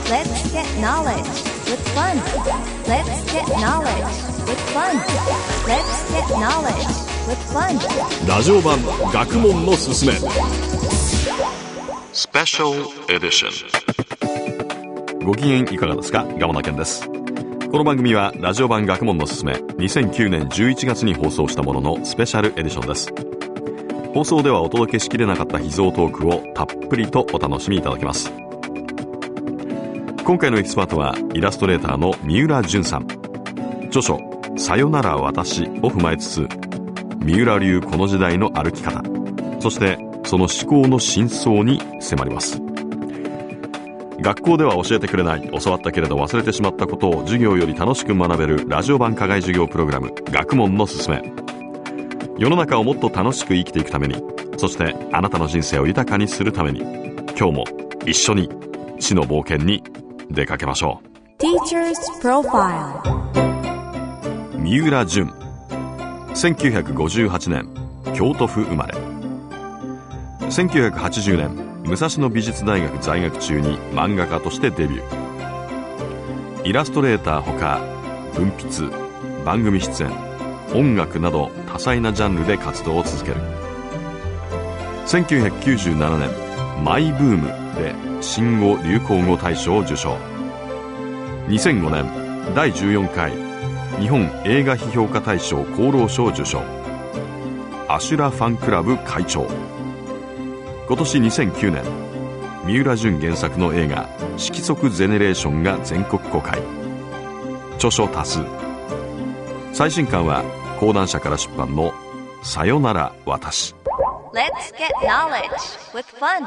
Let's get knowledge with fun. Let's get knowledge with fun. Let's get knowledge with fun. ラジオ版学問のすすめスペシャルエディション。ご機嫌いかがですか？ガモナケンです。この番組はラジオ版学問のすすめ2009年11月に放送したもののスペシャルエディションです。放送ではお届けしきれなかった秘蔵トークをたっぷりとお楽しみいただけます。今回のエキスパートはイラストレーターの三浦淳さん。著書さよなら私を踏まえつつ、三浦流この時代の歩き方、そしてその思考の真相に迫ります。学校では教えてくれない、教わったけれど忘れてしまったことを授業より楽しく学べるラジオ版課外授業プログラム、学問のすすめ。世の中をもっと楽しく生きていくために、そしてあなたの人生を豊かにするために、今日も一緒に知の冒険に出かけましょう。 Teacher's Profile。 三浦淳、1958年京都府生まれ。1980年武蔵野美術大学在学中に漫画家としてデビュー。イラストレーターほか文筆、番組出演、音楽など多彩なジャンルで活動を続ける。1997年マイブームで新語・流行語大賞を受賞。2005年第14回日本映画批評家大賞功労賞を受賞。アシュラファンクラブ会長。今年2009年三浦淳原作の映画色即ゼネレーションが全国公開。著書多数。最新刊は講談社から出版のさよなら私。 Let's get knowledge with fun。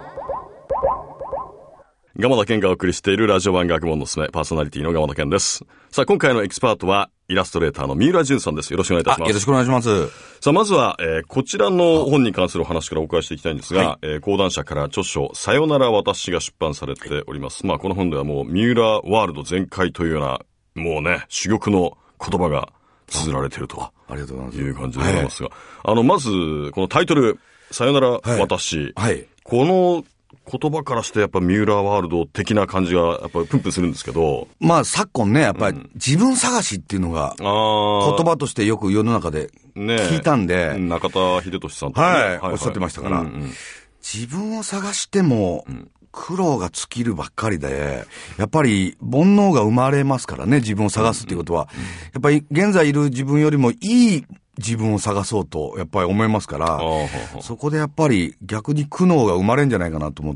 ガモナケンがお送りしているラジオ版学問のすすめ、パーソナリティのガモナケンです。さあ、今回のエキスパートはイラストレーターの三浦淳さんです。よろしくお願いいたします。 よろしくお願いします。 さあ、まずは、こちらの本に関するお話からお伺いしていきたいんですが、講談社から著書さよなら私が出版されております。まあ、この本ではもう三浦ワールド全開というような、もうね、珠玉の言葉が綴られていると。 ありがとうございます。 いう感じでございますが、まず、このタイトル、さよなら私。この言葉からしてやっぱ三浦ワールド的な感じがやっぱりプンプンするんですけど。 まあ昨今ね、やっぱり自分探しっていうのが言葉としてよく世の中で聞いたんで。 中田秀俊さんとかね、 おっしゃってましたから、自分を探しても苦労が尽きるばっかりで、やっぱり煩悩が生まれますからね、自分を探すっていうことは。やっぱり現在いる自分よりもいい自分を探そうとやっぱり思いますから、そこでやっぱり逆に苦悩が生まれるんじゃないかなと思って。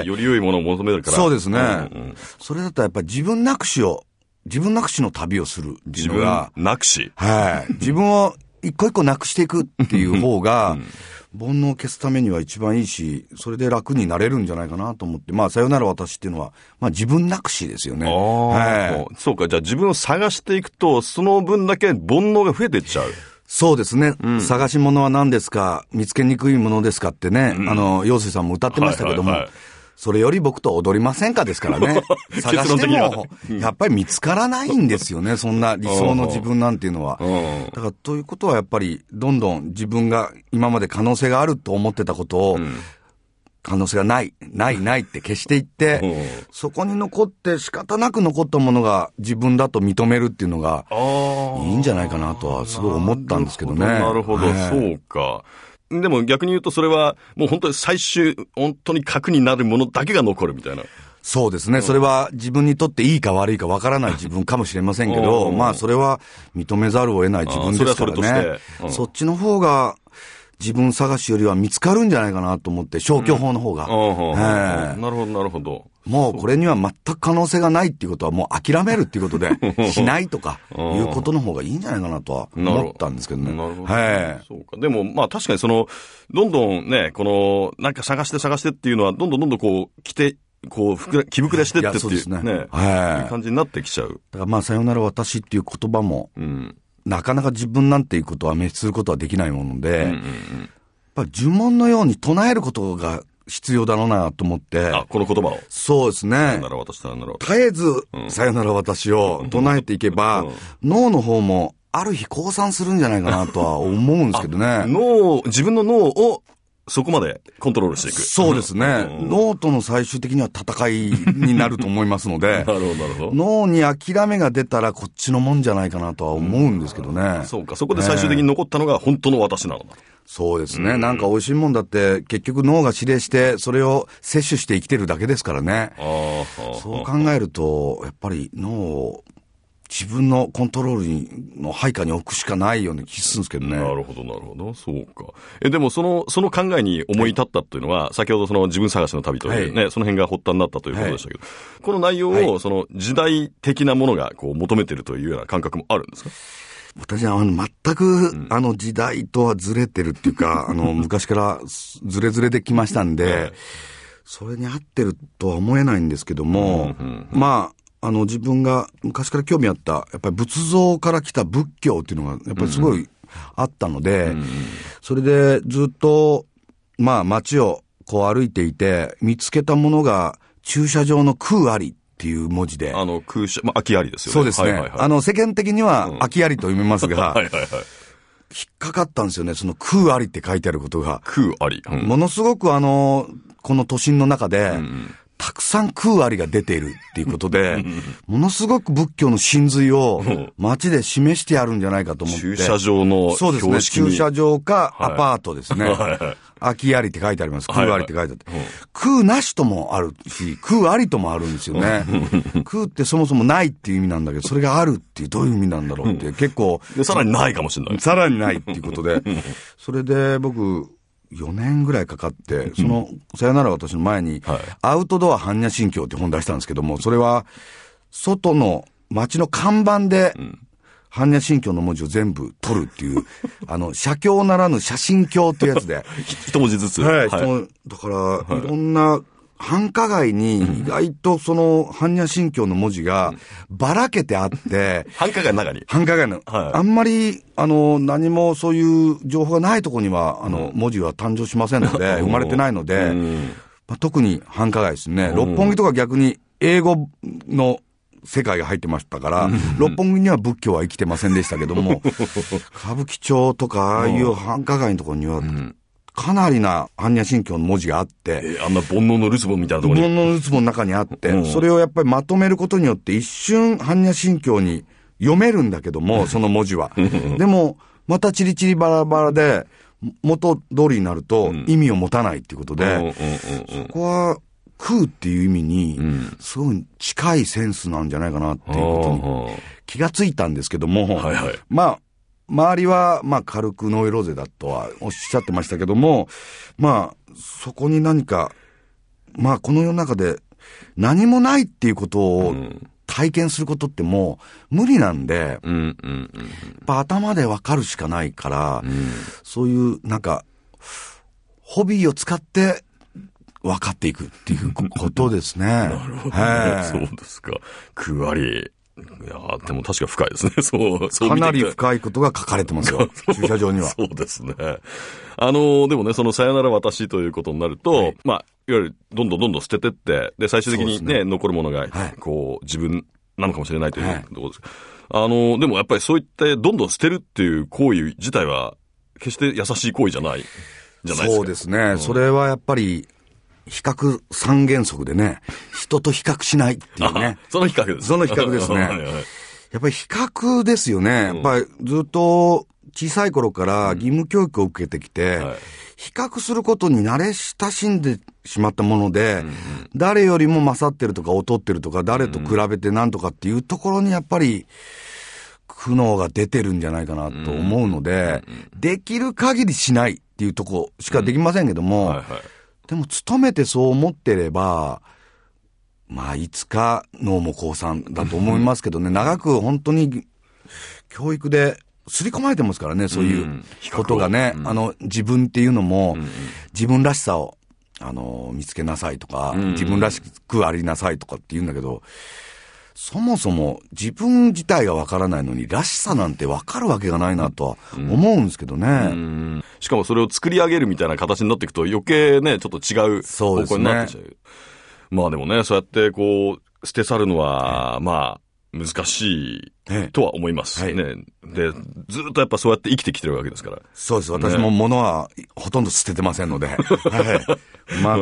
より良いものを求めるから。 そうですね。それだったらやっぱり自分なくしの旅をするっていうのが。 自分なくし。 自分を一個一個なくしていくっていう方が、煩悩を消すためには一番いいし、それで楽になれるんじゃないかなと思って。まあ、さよなら私っていうのは、まあ自分なくしですよね。 そうか、じゃあ自分を探していくと、その分だけ煩悩が増えていっちゃう。 そうですね。探し物は何ですか、見つけにくいものですかってね、陽水さんも歌ってましたけども、それより僕と踊りませんかですからね。探しても、やっぱり見つからないんですよね。そんな理想の自分なんていうのは。だからということはやっぱり、どんどん自分が今まで可能性があると思ってたことを、可能性がないって消していって、そこに残って仕方なく残ったものが自分だと認めるっていうのがいいんじゃないかなとはすごい思ったんですけどね。 なるほど、そうか。でも逆に言うとそれはもう本当に最終、本当に核になるものだけが残るみたいな。 そうですね。それは自分にとっていいか悪いかわからない自分かもしれませんけど、まあそれは認めざるを得ない自分ですからね。そっちの方が自分探しよりは見つかるんじゃないかなと思って、消去法の方が。 なるほど、なるほど。 もうこれには全く可能性がないっていうことはもう諦めるっていうことで、しないとかいうことの方がいいんじゃないかなとは思ったんですけどね。 なるほど。そうか。でもまあ確かにどんどんね、なんか探してっていうのは、どんどんこう、来て、こう、気膨れしてってっていう、ね、感じになってきちゃう。 だからまあ、さよなら私っていう言葉も、なかなか自分なんていうことは滅することはできないもので、やっぱり呪文のように唱えることが必要だろうなと思って。 この言葉を。 そうですね。 さよなら私、さよなら私。 絶えず、さよなら私を唱えていけば、脳の方もある日降参するんじゃないかなとは思うんですけどね。 自分の脳をそこまでコントロールしていく。 そうですね。脳との最終的には戦いになると思いますので、 なるほど、なるほど。 脳に諦めが出たらこっちのもんじゃないかなとは思うんですけどね。 そうか、そこで最終的に残ったのが本当の私なのだ。 そうですね。なんか美味しいもんだって結局脳が指令してそれを摂取して生きてるだけですからね。そう考えるとやっぱり脳を自分のコントロールの配下に置くしかないような気するんですけどね。 なるほど、なるほど。そうか。でもその考えに思い立ったというのは、先ほどその自分探しの旅というね、その辺が発端になったということでしたけど、この内容をその時代的なものがこう求めてるというような感覚もあるんですか？ 私は全く時代とはずれてるっていうか、昔からずれずれできましたんで、それに合ってるとは思えないんですけども、まあ、自分が昔から興味あった、やっぱり仏像から来た仏教っていうのが、やっぱりすごいあったので、それでずっと、まあ街をこう歩いていて、見つけたものが駐車場の空ありっていう文字で。 空車、空きありですよね。 そうですね。世間的には空きありと読めますが、 はいはいはい。 引っかかったんですよね。その空ありって書いてあることが。 空あり。 ものすごくこの都心の中で、たくさん空ありが出ているっていうことで、ものすごく仏教の真髄を街で示してやるんじゃないかと思って。 駐車場のそうですね。駐車場かアパートですね。空きありって書いてあります。空ありって書いてあって。空なしともあるし、空ありともあるんですよね。空ってそもそもないっていう意味なんだけど、それがあるっていうどういう意味なんだろうって結構。 で、さらにないかもしれない。 さらにないっていうことで。それで僕、4年ぐらいかかって、その、さよなら私の前に、アウトドア般若心経って本出したんですけども、それは、外の街の看板で、般若心経の文字を全部取るっていう、写経ならぬ写真経っていうやつで。 一文字ずつ。 はい。だから、いろんな、繁華街に意外とその般若心経の文字がばらけてあって、 繁華街の中に繁華街の、あんまり何もそういう情報がないところには文字は誕生しませんので、生まれてないので、特に繁華街ですね。六本木とか逆に英語の世界が入ってましたから、六本木には仏教は生きてませんでしたけども、歌舞伎町とかああいう繁華街のところには、かなりな般若心経の文字があって、 あんな煩悩のルツボみたいなところに。 煩悩のルツボの中にあって、それをやっぱりまとめることによって一瞬般若心経に読めるんだけども、その文字は。でも、またチリチリバラバラで、元通りになると意味を持たないっていうことで、そこは空っていう意味に、すごい近いセンスなんじゃないかなっていうことに気がついたんですけども、まあ、周りは、軽くノイローゼだとはおっしゃってましたけども、そこに何か、この世の中で何もないっていうことを体験することってもう無理なんで、やっぱ頭でわかるしかないから、そういうホビーを使って分かっていくっていうことですね。 なるほどね。そうですか。空あり。いやでも確か深いですね。そうかなり深いことが書かれてますよ。駐車場には。 そうですね。でもね、そのさよなら私ということになると、いわゆるどんどん捨ててって、で、最終的にね、残るものが、自分なのかもしれないというところです。でもやっぱりそういってどんどん捨てるっていう行為自体は、決して優しい行為じゃないですか。 そうですね。それはやっぱり、比較三原則でね、人と比較しないっていうね。 その比較です。 その比較ですね。やっぱり比較ですよね。やっぱりずっと小さい頃から義務教育を受けてきて、比較することに慣れ親しんでしまったもので、誰よりも勝ってるとか劣ってるとか、誰と比べてなんとかっていうところにやっぱり苦悩が出てるんじゃないかなと思うので、できる限りしないっていうところしかできませんけども、でも、努めてそう思ってれば、いつか脳も降参だと思いますけどね、長く本当に教育で刷り込まれてますからね、そういうことがね、自分っていうのも、自分らしさを、見つけなさいとか、自分らしくありなさいとかって言うんだけど、そもそも自分自体がわからないのに、らしさなんてわかるわけがないなとは思うんですけどね。 しかもそれを作り上げるみたいな形になっていくと余計ね、ちょっと違う方向になってきちゃう。でもね、そうやって捨て去るのは、 難しいとは思いますね。で、ずっとやっぱそうやって生きてきてるわけですから。 そうです。私も物はほとんど捨ててませんので。はい。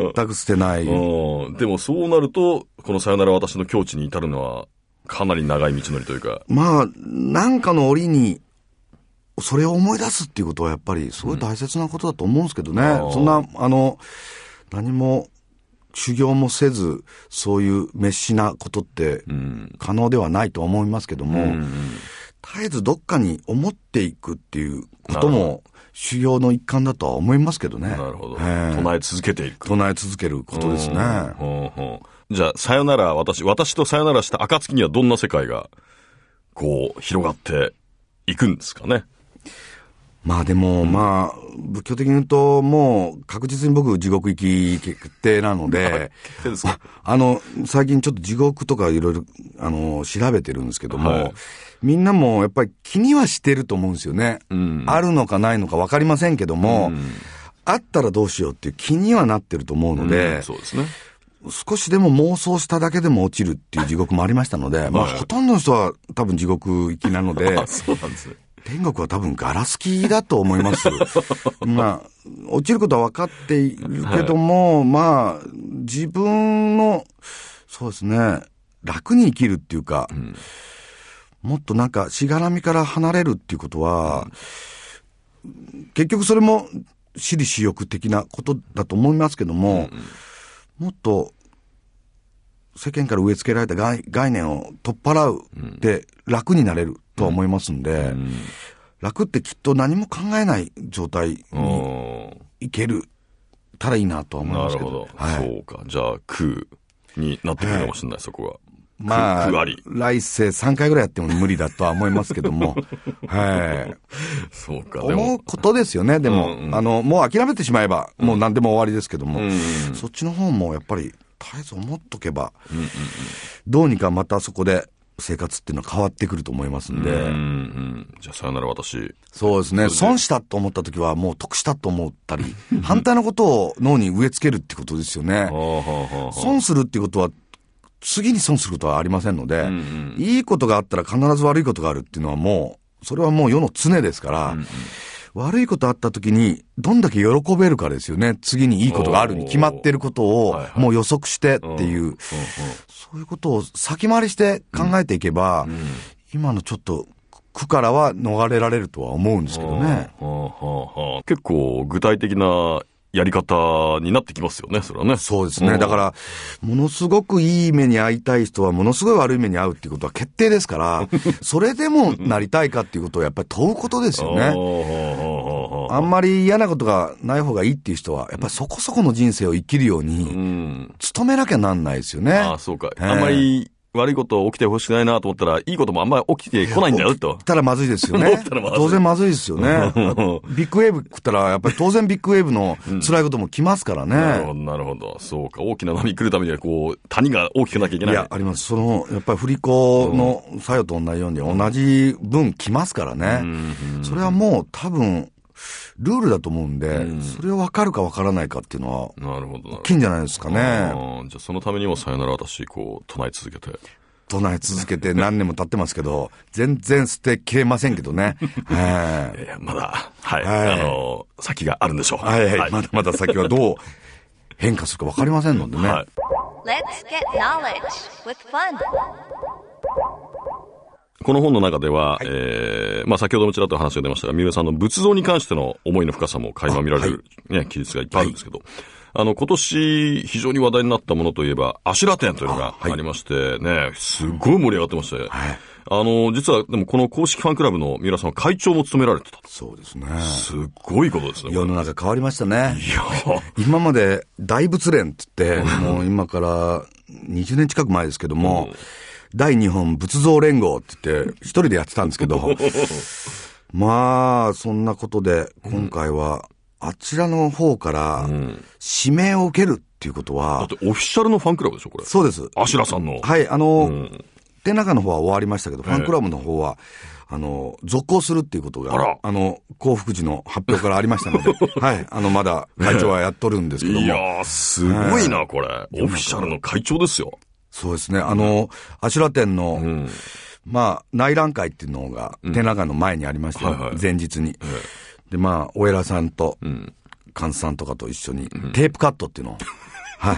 全く捨てない。 でもそうなると、このさよなら私の境地に至るのは、かなり長い道のりというか。 まあ、なんかの折に、それを思い出すっていうことはやっぱりすごい大切なことだと思うんですけどね。そんな、何も修行もせず、そういう滅私なことって可能ではないと思いますけども、絶えずどっかに思っていくっていうことも修行の一環だとは思いますけどね。 なるほど。唱え続けていく。 唱え続けることですね。 じゃあ、さよなら、私とさよならした暁にはどんな世界が、こう、広がっていくんですかね。 まあでも、まあ、仏教的に言うと、もう確実に僕地獄行き決定なので、最近ちょっと地獄とかいろいろ、調べてるんですけども、みんなもやっぱり気にはしてると思うんですよね。あるのかないのかわかりませんけども、あったらどうしようっていう気にはなってると思うので、 そうですね。 少しでも妄想しただけでも落ちるっていう地獄もありましたので、まあほとんどの人は多分地獄行きなので、 そうなんですね。 天国は多分ガラス機だと思います。まあ、落ちることは分かっているけども、まあ、自分の、そうですね、楽に生きるっていうか、もっとなんかしがらみから離れるっていうことは、結局それも私利私欲的なことだと思いますけども、もっと世間から植え付けられた概念を取っ払うで楽になれるとは思いますんで、楽ってきっと何も考えない状態にいけるたらいいなとは思いますけど。 なるほど。そうか。じゃあ空になってくるかもしれない、そこは。 まあ、来世3回ぐらいやっても無理だとは思いますけども。 そうか。 思うことですよね。でも、もう諦めてしまえば、もう何でも終わりですけども、そっちの方もやっぱり絶えず思っとけば、どうにかまたそこで生活っていうのは変わってくると思いますんで。 じゃあさよなら私。 そうですね。損したと思った時はもう得したと思ったり、反対のことを脳に植え付けるってことですよね。損するっていうことは、次に損することはありませんので、いいことがあったら必ず悪いことがあるっていうのはもう、それはもう世の常ですから、悪いことあった時にどんだけ喜べるかですよね。次にいいことがあるに決まってることをもう予測してっていう、そういうことを先回りして考えていけば、今のちょっと苦からは逃れられるとは思うんですけどね。 結構具体的なやり方になってきますよね、それはね。 そうですね。だから、ものすごくいい目に遭いたい人は、ものすごい悪い目に遭うっていうことは決定ですから、それでもなりたいかっていうことをやっぱり問うことですよね。あんまり嫌なことがない方がいいっていう人は、やっぱりそこそこの人生を生きるように、努めなきゃなんないですよね。 ああ、そうか。あんまり悪いこと起きてほしくないなと思ったら、いいこともあんまり起きてこないんだよと。 起きたらまずいですよね。当然まずいですよね。ビッグウェーブ食ったら、やっぱり当然ビッグウェーブの辛いことも来ますからね。 なるほど、なるほど。そうか。大きな波来るためには、こう、谷が大きくなきゃいけない。 いや、あります。やっぱり振り子の作用と同じように、同じ分来ますからね。それはもう多分、ルールだと思うんで、それを分かるか分からないかっていうのは、なるほど。大きいんじゃないですかね。 じゃあそのためにもさよなら私、こう、唱え続けて。 唱え続けて何年も経ってますけど、全然捨てきれませんけどね。 まだ、はい。先があるんでしょう。 まだまだ先はどう変化するか分かりませんのでね。 Let's get knowledge with fun. この本の中では、まあ先ほどもちらっと話が出ましたが、三浦さんの仏像に関しての思いの深さも垣間見られる、記述がいっぱいあるんですけど、今年非常に話題になったものといえば、アシュラ展というのがありましてね、すごい盛り上がってまして、実はでもこの公式ファンクラブの三浦さんは会長も務められてた。 そうですね。 すごいことですね。 世の中変わりましたね。今まで大仏連って言って、もう今から20年近く前ですけども、第日本仏像連合って言って一人でやってたんですけど、まあそんなことで今回はあちらの方から指名を受けるっていうことは、 だってオフィシャルのファンクラブでしょこれ。 そうです。 アシュラさんの。 はい、展覧会の方は終わりましたけど、ファンクラブの方は続行するっていうことが幸福時の発表からありましたので、はい、まだ会長はやっとるんですけども。 いやーすごいなこれ。オフィシャルの会長ですよ。 そうですね。阿修羅天の、まあ、内覧会っていうのが、展覧会の前にありまして、前日に。で、まあ、お偉さんと、菅さんとかと一緒に、テープカットっていうのを、はい。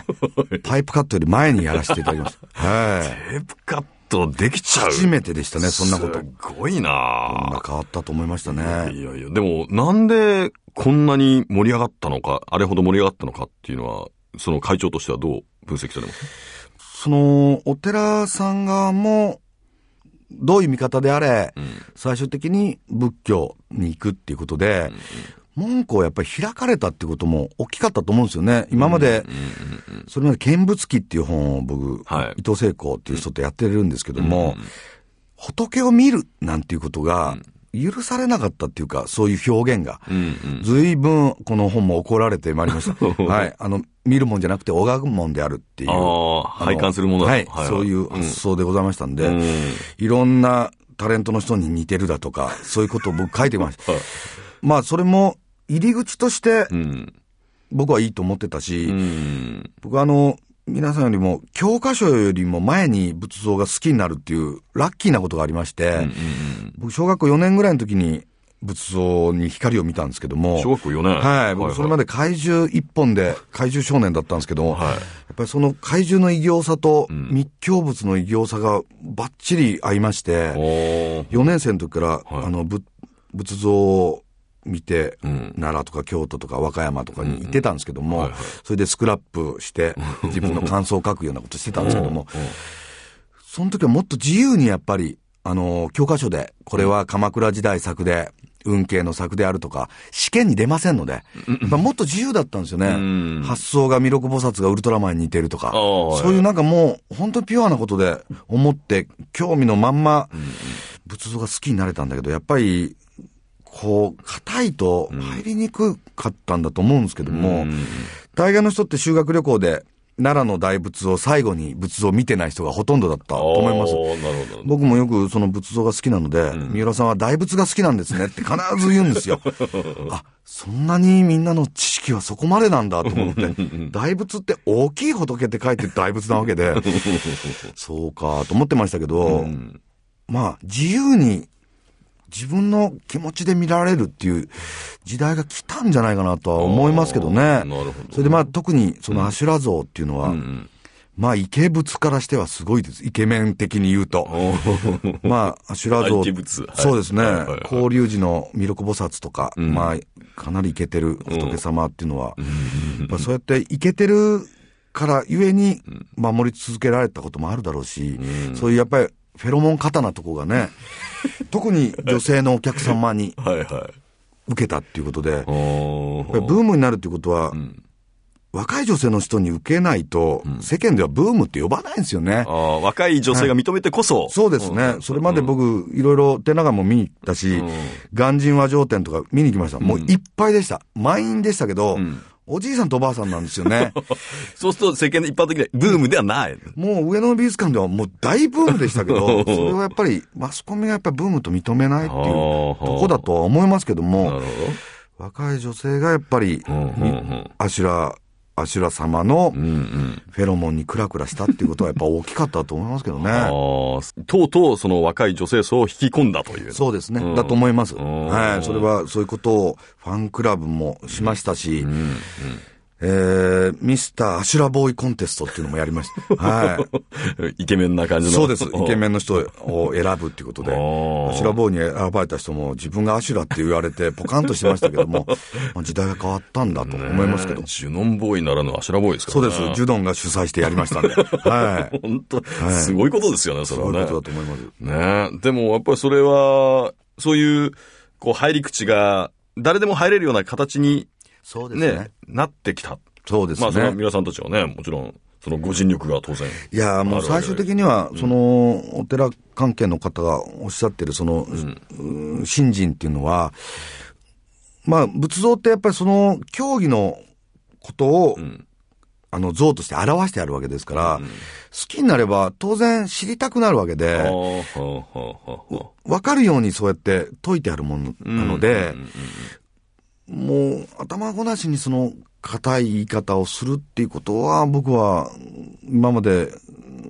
パイプカットより前にやらせていただきました。はい。 テープカットできちゃう。 初めてでしたね、そんなこと。 すごいな変わったと思いましたね。 いやいや、でも、なんでこんなに盛り上がったのか、あれほど盛り上がったのかっていうのは、その会長としてはどう分析されます？ お寺さん側も、どういう見方であれ、最終的に仏教に行くっていうことで、門戸をやっぱり開かれたっていうことも大きかったと思うんですよね。今まで、それまで見物記っていう本を僕、伊藤聖子っていう人とやってるんですけども、仏を見るなんていうことが許されなかったっていうか、そういう表現が、随分この本も怒られてまいりました。はい。見るもんじゃなくて拝むもんであるっていう。 拝観するものだ。 はい。そういう発想でございましたんで、いろんなタレントの人に似てるだとか、そういうことを僕書いてました。まあ、それも入り口として、僕はいいと思ってたし、僕は皆さんよりも、教科書よりも前に仏像が好きになるっていうラッキーなことがありまして、僕、小学校4年ぐらいの時に仏像に光を見たんですけども。 小学校4年？ はい。僕、それまで怪獣一本で怪獣少年だったんですけども、やっぱりその怪獣の異形さと密教仏の異形さがバッチリ合いまして、4年生の時から、仏像を見て、奈良とか京都とか和歌山とかに行ってたんですけども、それでスクラップして自分の感想を書くようなことしてたんですけども、その時はもっと自由にやっぱり、教科書で、これは鎌倉時代作で、運慶の作であるとか、試験に出ませんので、やっぱもっと自由だったんですよね。発想が弥勒菩薩がウルトラマンに似てるとか、そういうなんかもう、本当にピュアなことで思って、興味のまんま、仏像が好きになれたんだけど、やっぱり、こう、硬いと入りにくかったんだと思うんですけども、大概の人って修学旅行で、奈良の大仏を最後に仏像を見てない人がほとんどだったと思います。僕もよくその仏像が好きなので、三浦さんは大仏が好きなんですねって必ず言うんですよ。あ、そんなにみんなの知識はそこまでなんだと思って、大仏って大きい仏って書いて大仏なわけで、そうかと思ってましたけど、まあ自由に自分の気持ちで見られるっていう時代が来たんじゃないかなとは思いますけどね。なるほど。それでまあ特にその阿修羅像っていうのは、まあイケ仏からしてはすごいです。イケメン的に言うと。まあ阿修羅像、そうですね。法隆寺の弥勒菩薩とか、まあかなりイケてる仏様っていうのは、そうやってイケてるからゆえに守り続けられたこともあるだろうし、そういうやっぱりフェロモン型なとこがね、特に女性のお客様に受けたっていうことで、やっぱりブームになるっていうことは、若い女性の人に受けないと、世間ではブームって呼ばないんですよね。 若い女性が認めてこそ。 そうですね。それまで僕、いろいろ展覧会も見に行ったし、鑑真和上展とか見に行きました。もういっぱいでした。満員でしたけど、おじいさんとおばあさんなんですよね。 そうすると世間で一般的なブームではない。 もう上野美術館ではもう大ブームでしたけど、それはやっぱりマスコミがやっぱりブームと認めないっていうとこだとは思いますけども、若い女性がやっぱり、阿修羅様のフェロモンにクラクラしたっていうことはやっぱ大きかったと思いますけどね。 とうとうその若い女性層を引き込んだという。 そうですね。だと思います。はい。それはそういうことをファンクラブもしましたし、ミスターアシュラボーイコンテストっていうのもやりました。はい。 イケメンな感じの。 そうです。イケメンの人を選ぶっていうことで、アシュラボーイに選ばれた人も自分がアシュラって言われてポカンとしてましたけども、時代が変わったんだと思いますけど。 ジュノンボーイならぬアシュラボーイですからね。 そうです。ジュノンが主催してやりましたんで。はい。 本当、すごいことですよね、それはね。 そういうことだと思います。 ね。でもやっぱりそれは、そういう、こう入り口が誰でも入れるような形に、 そうですね。 なってきた。 そうですね。 まあその皆さんたちはね、もちろん、そのご尽力が当然。 いや、もう最終的には、その、お寺関係の方がおっしゃってる、その、信心っていうのは、まあ、仏像ってやっぱりその、教義のことを、像として表してあるわけですから、好きになれば当然知りたくなるわけで、わかるようにそうやって説いてあるものなので、もう頭ごなしにその硬い言い方をするっていうことは僕は今まで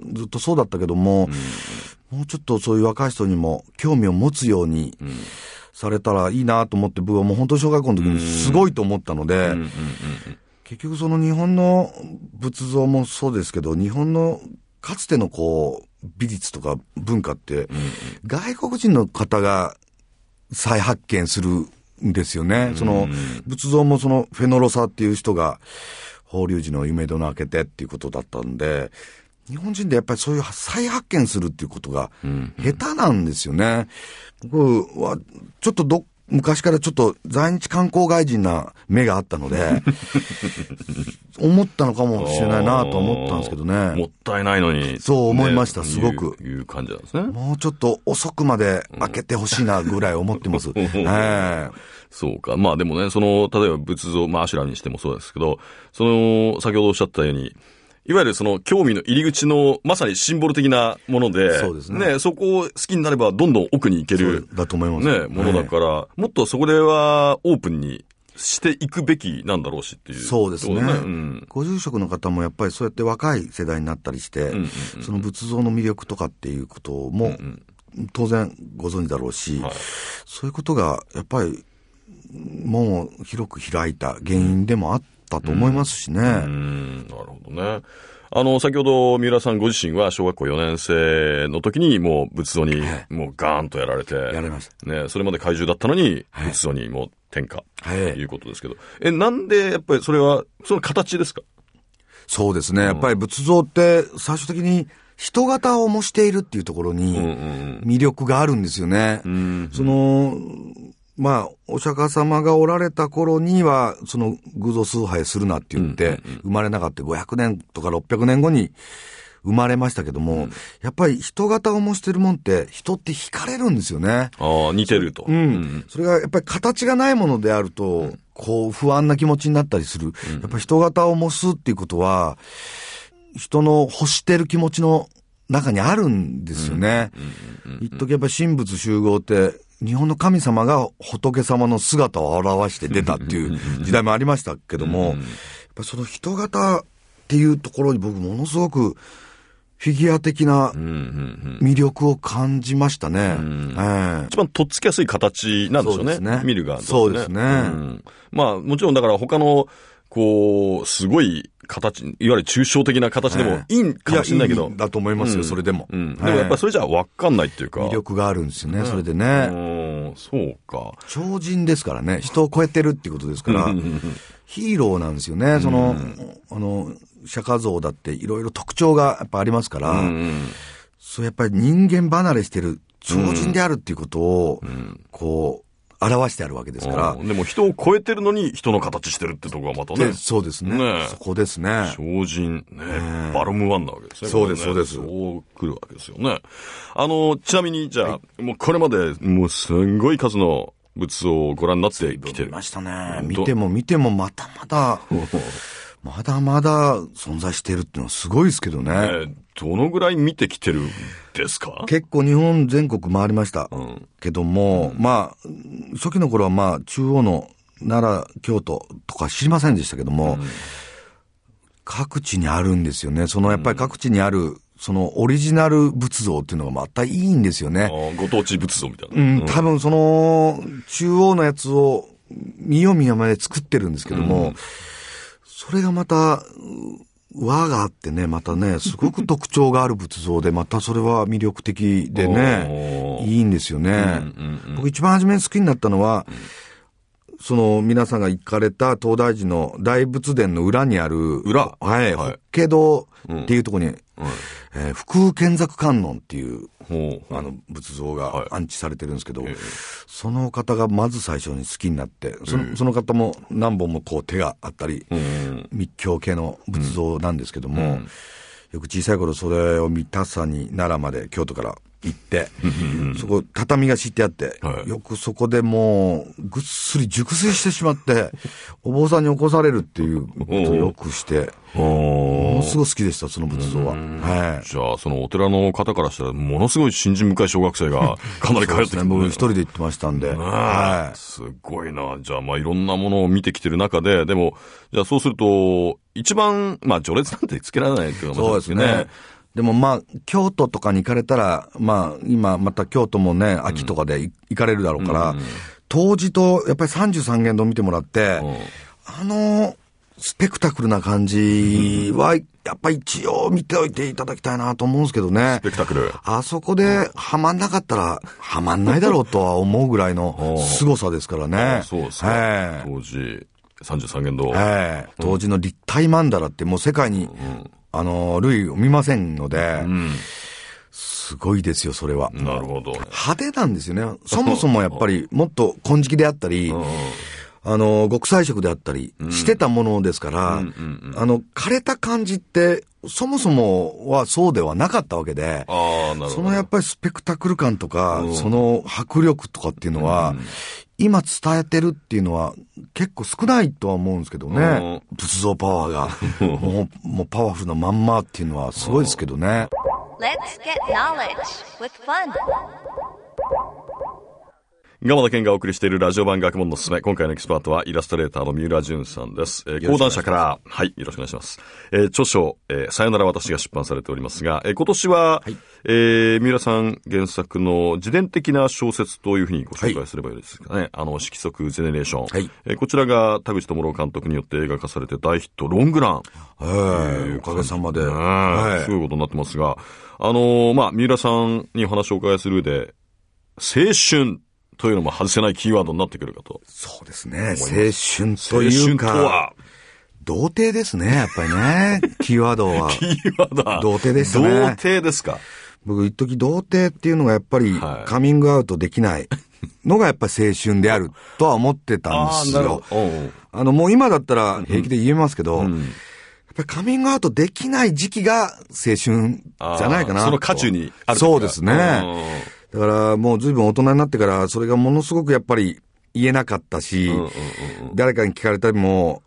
ずっとそうだったけども、もうちょっとそういう若い人にも興味を持つようにされたらいいなと思って、僕はもう本当に小学校の時にすごいと思ったので、結局その日本の仏像もそうですけど、日本のかつてのこう美術とか文化って、外国人の方が再発見するんですよね。その仏像もそのフェノロサっていう人が法隆寺の夢殿を開けてっていうことだったんで、日本人でやっぱりそういう再発見するっていうことが下手なんですよね。僕はちょっと昔からちょっと在日観光外人な目があったので思ったのかもしれないなと思ったんですけどね。 もったいないのに、 そう思いました、すごくいう感じなんですね。 もうちょっと遅くまで開けてほしいなぐらい思ってます。 そうか。まあでもね、例えば仏像、アシュラにしてもそうですけど、先ほどおっしゃったように、いわゆるその興味の入り口のまさにシンボル的なもので、 そうですね。 そこを好きになればどんどん奥に行ける。 だと思います。 ものだから、もっとそこではオープンにしていくべきなんだろうしっていう。 そうですね。ご住職の方もやっぱりそうやって若い世代になったりして、その仏像の魅力とかっていうことも当然ご存知だろうし、そういうことがやっぱりもう広く開いた原因でもあったと思いますしね。 なるほどね。先ほど三浦さんご自身は小学校4年生の時にもう仏像にもうガーンとやられて、 やりました。 それまで怪獣だったのに仏像にもう転化ということですけど、なんでやっぱりそれはその形ですか？ そうですね。やっぱり仏像って最終的に人型を模しているっていうところに魅力があるんですよね。お釈迦様がおられた頃には、偶像崇拝するなって言って、生まれなかった500年とか600年後に生まれましたけども、やっぱり人型を模してるもんって、人って惹かれるんですよね。 似てると。 それがやっぱり形がないものであると、こう不安な気持ちになったりする。やっぱり人型を模すっていうことは、人の欲してる気持ちの中にあるんですよね。一時やっぱり神仏集合って、日本の神様が仏様の姿を表して出たっていう時代もありましたけども、やっぱその人型っていうところに僕ものすごくフィギュア的な魅力を感じましたね。 一番とっつきやすい形なんでしょうね。 そうですね。 見る側とね。 そうですね。 もちろんだから他のすごい形、いわゆる抽象的な形でもいいかもしれないけど。 いいだと思いますよ、それでも。 でもやっぱりそれじゃ分かんないっていうか。 魅力があるんですよね、それでね。 そうか。 超人ですからね、人を超えてるっていうことですから、ヒーローなんですよね。釈迦像だっていろいろ特徴がやっぱありますから、そうやっぱり人間離れしてる、超人であるっていうことを、表してあるわけですから。 でも人を超えてるのに人の形してるってとこがまたね。 そうですね。そこですね。 超人ね。バルムワンなわけですね。 そうです、そうです。 そう来るわけですよね。ちなみにじゃあ、もうこれまでもうすんごい数の仏像をご覧になってきてる。 見ましたね。見てもまだまだ存在してるっていうのはすごいですけどね。 どのぐらい見てきてるんですか？ 結構日本全国回りました。けども、初期の頃は中央の奈良、京都とか知りませんでしたけども、各地にあるんですよね。やっぱり各地にある、オリジナル仏像っていうのがまたいいんですよね。 ご当地仏像みたいな。 多分中央のやつを見よう見まねで作ってるんですけども、それがまた、輪があってね、またね、すごく特徴がある仏像で、またそれは魅力的でね、いいんですよね。僕一番初めに好きになったのは、皆さんが行かれた東大寺の大仏殿の裏にある、法華堂っていうところに、福建山観音っていう、仏像が安置されてるんですけど、その方がまず最初に好きになって、その方も何本も手があったり、密教系の仏像なんですけども、よく小さい頃それを見たさに奈良まで京都から行って、そこ畳が敷いてあって、よくそこでもうぐっすり熟睡してしまって、お坊さんに起こされるっていうことをよくして、ものすごい好きでした、その仏像は。 じゃあそのお寺の方からしたらものすごい信心深い小学生がかなり通ってきて、 僕一人で行ってましたんで。 すごいな。じゃあいろんなものを見てきてる中で、でもじゃあそうすると一番序列なんてつけられないっていうのもそうですね。 でもまあ、京都とかに行かれたら、まあ、今また京都もね、秋とかで行かれるだろうから、当時とやっぱり33間堂見てもらって、スペクタクルな感じは、やっぱり一応見ておいていただきたいなと思うんですけどね。 スペクタクル。 あそこでハマんなかったら、ハマんないだろうとは思うぐらいの凄さですからね。 そうですか。当時、33間堂。 当時の立体曼荼羅ってもう世界に、類を見ませんので、すごいですよ、それは。 なるほど。 派手なんですよね。そもそもやっぱり、もっと金色であったり、極彩色であったりしてたものですから、枯れた感じって、そもそもはそうではなかったわけで、そのやっぱりスペクタクル感とか、その迫力とかっていうのは、今伝えてるっていうのは結構少ないとは思うんですけどね。仏像パワーが、もうパワフルなまんまっていうのはすごいですけどね。 Let's get knowledge with fun. 蒲田健がお送りしているラジオ版学問のすすめ。今回のエキスパートはイラストレーターの三浦淳さんです。講談社から、はい、よろしくお願いします。著書、さよなら私が出版されておりますが、今年は、三浦さん原作の自伝的な小説というふうにご紹介すればいいですかね。色即ゼネレーション。こちらが田口智朗監督によって映画化されて大ヒット、ロングラン。 おかげさまで。 すごいことになってますが、三浦さんにお話をお伺いする上で、青春。というのも外せないキーワードになってくるかと。 そうですね。青春というか。青春とは。童貞ですね、やっぱりね。キーワードは。 キーワードは。 童貞でしたね。 童貞ですか。 僕、一時童貞っていうのがやっぱりカミングアウトできないのがやっぱり青春であるとは思ってたんですよ。もう今だったら平気で言えますけど、やっぱりカミングアウトできない時期が青春じゃないかな。 その渦中にある。 そうですね。だからもう随分大人になってからそれがものすごくやっぱり言えなかったし、誰かに聞かれたりも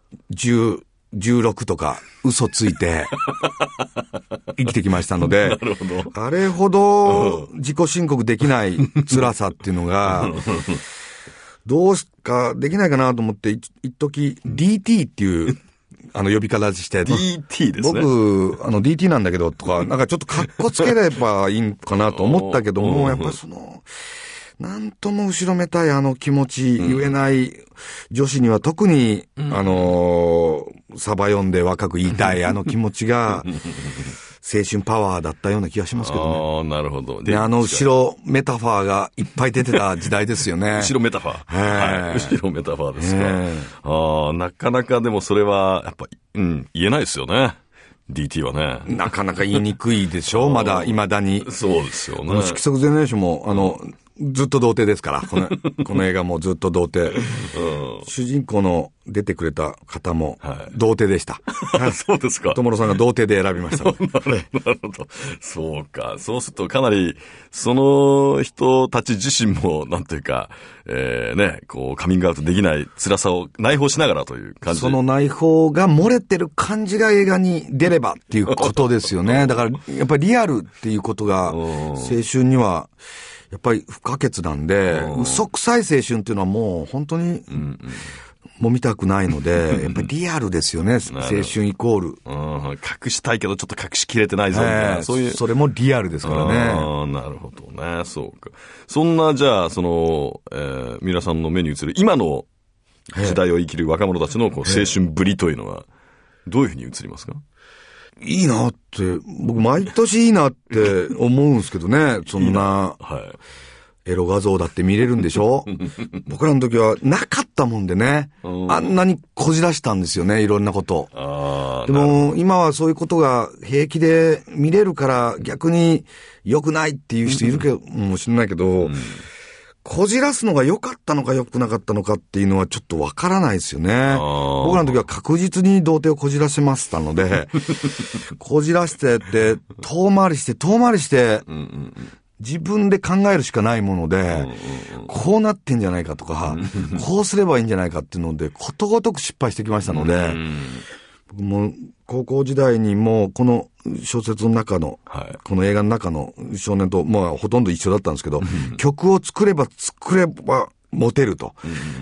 16とか嘘ついて生きてきましたので、 なるほど。 あれほど自己申告できない辛さっていうのが、どうしかできないかなと思って、一時 DT っていう呼び方して。 DT ですね。 僕、DT なんだけどとか、なんかちょっとカッコつければいいんかなと思ったけども、やっぱなんとも後ろめたい気持ち、言えない女子には特に、サバ読んで若く言いたい気持ちが、青春パワーだったような気がしますけどね。 なるほど。 で、後ろメタファーがいっぱい出てた時代ですよね。 後ろメタファー。はい。後ろメタファーですか。なかなかでもそれは、やっぱ、言えないですよね。DT はね。 なかなか言いにくいでしょまだ、未だに。 そうですよね。 色即ゼネレーションも、ずっと童貞ですから、この映画もずっと童貞。主人公の出てくれた方も、童貞でした。 そうですか。 友野さんが童貞で選びました。 なるほど。そうか。そうするとかなり、その人たち自身も、なんていうか、カミングアウトできない辛さを内包しながらという感じ。 その内包が漏れてる感じが映画に出ればっていうことですよね。だから、やっぱりリアルっていうことが、青春には、やっぱり不可欠なんで、嘘くさい青春っていうのはもう本当に、もみたくないので、やっぱりリアルですよね、青春イコール。 隠したいけどちょっと隠しきれてないぞみたいな、 そういう。それもリアルですからね。 なるほどね、そうか。そんな、じゃあ、皆さんの目に映る今の時代を生きる若者たちの青春ぶりというのは、どういうふうに映りますか？ いいなって、僕毎年いいなって思うんですけどね、そんな、エロ画像だって見れるんでしょ僕らの時はなかったもんでね、あんなにこじらしたんですよね、いろんなこと。でも今はそういうことが平気で見れるから逆に良くないっていう人いるかもしれないけど、こじらすのが良かったのか良くなかったのかっていうのはちょっとわからないですよね。僕らの時は確実に童貞をこじらせましたので、こじらしてって遠回りして、自分で考えるしかないもので、こうなってんじゃないかとか、こうすればいいんじゃないかっていうので、ことごとく失敗してきましたので、僕も高校時代にもうこの小説の中の、この映画の中の少年とほとんど一緒だったんですけど、曲を作ればモテると。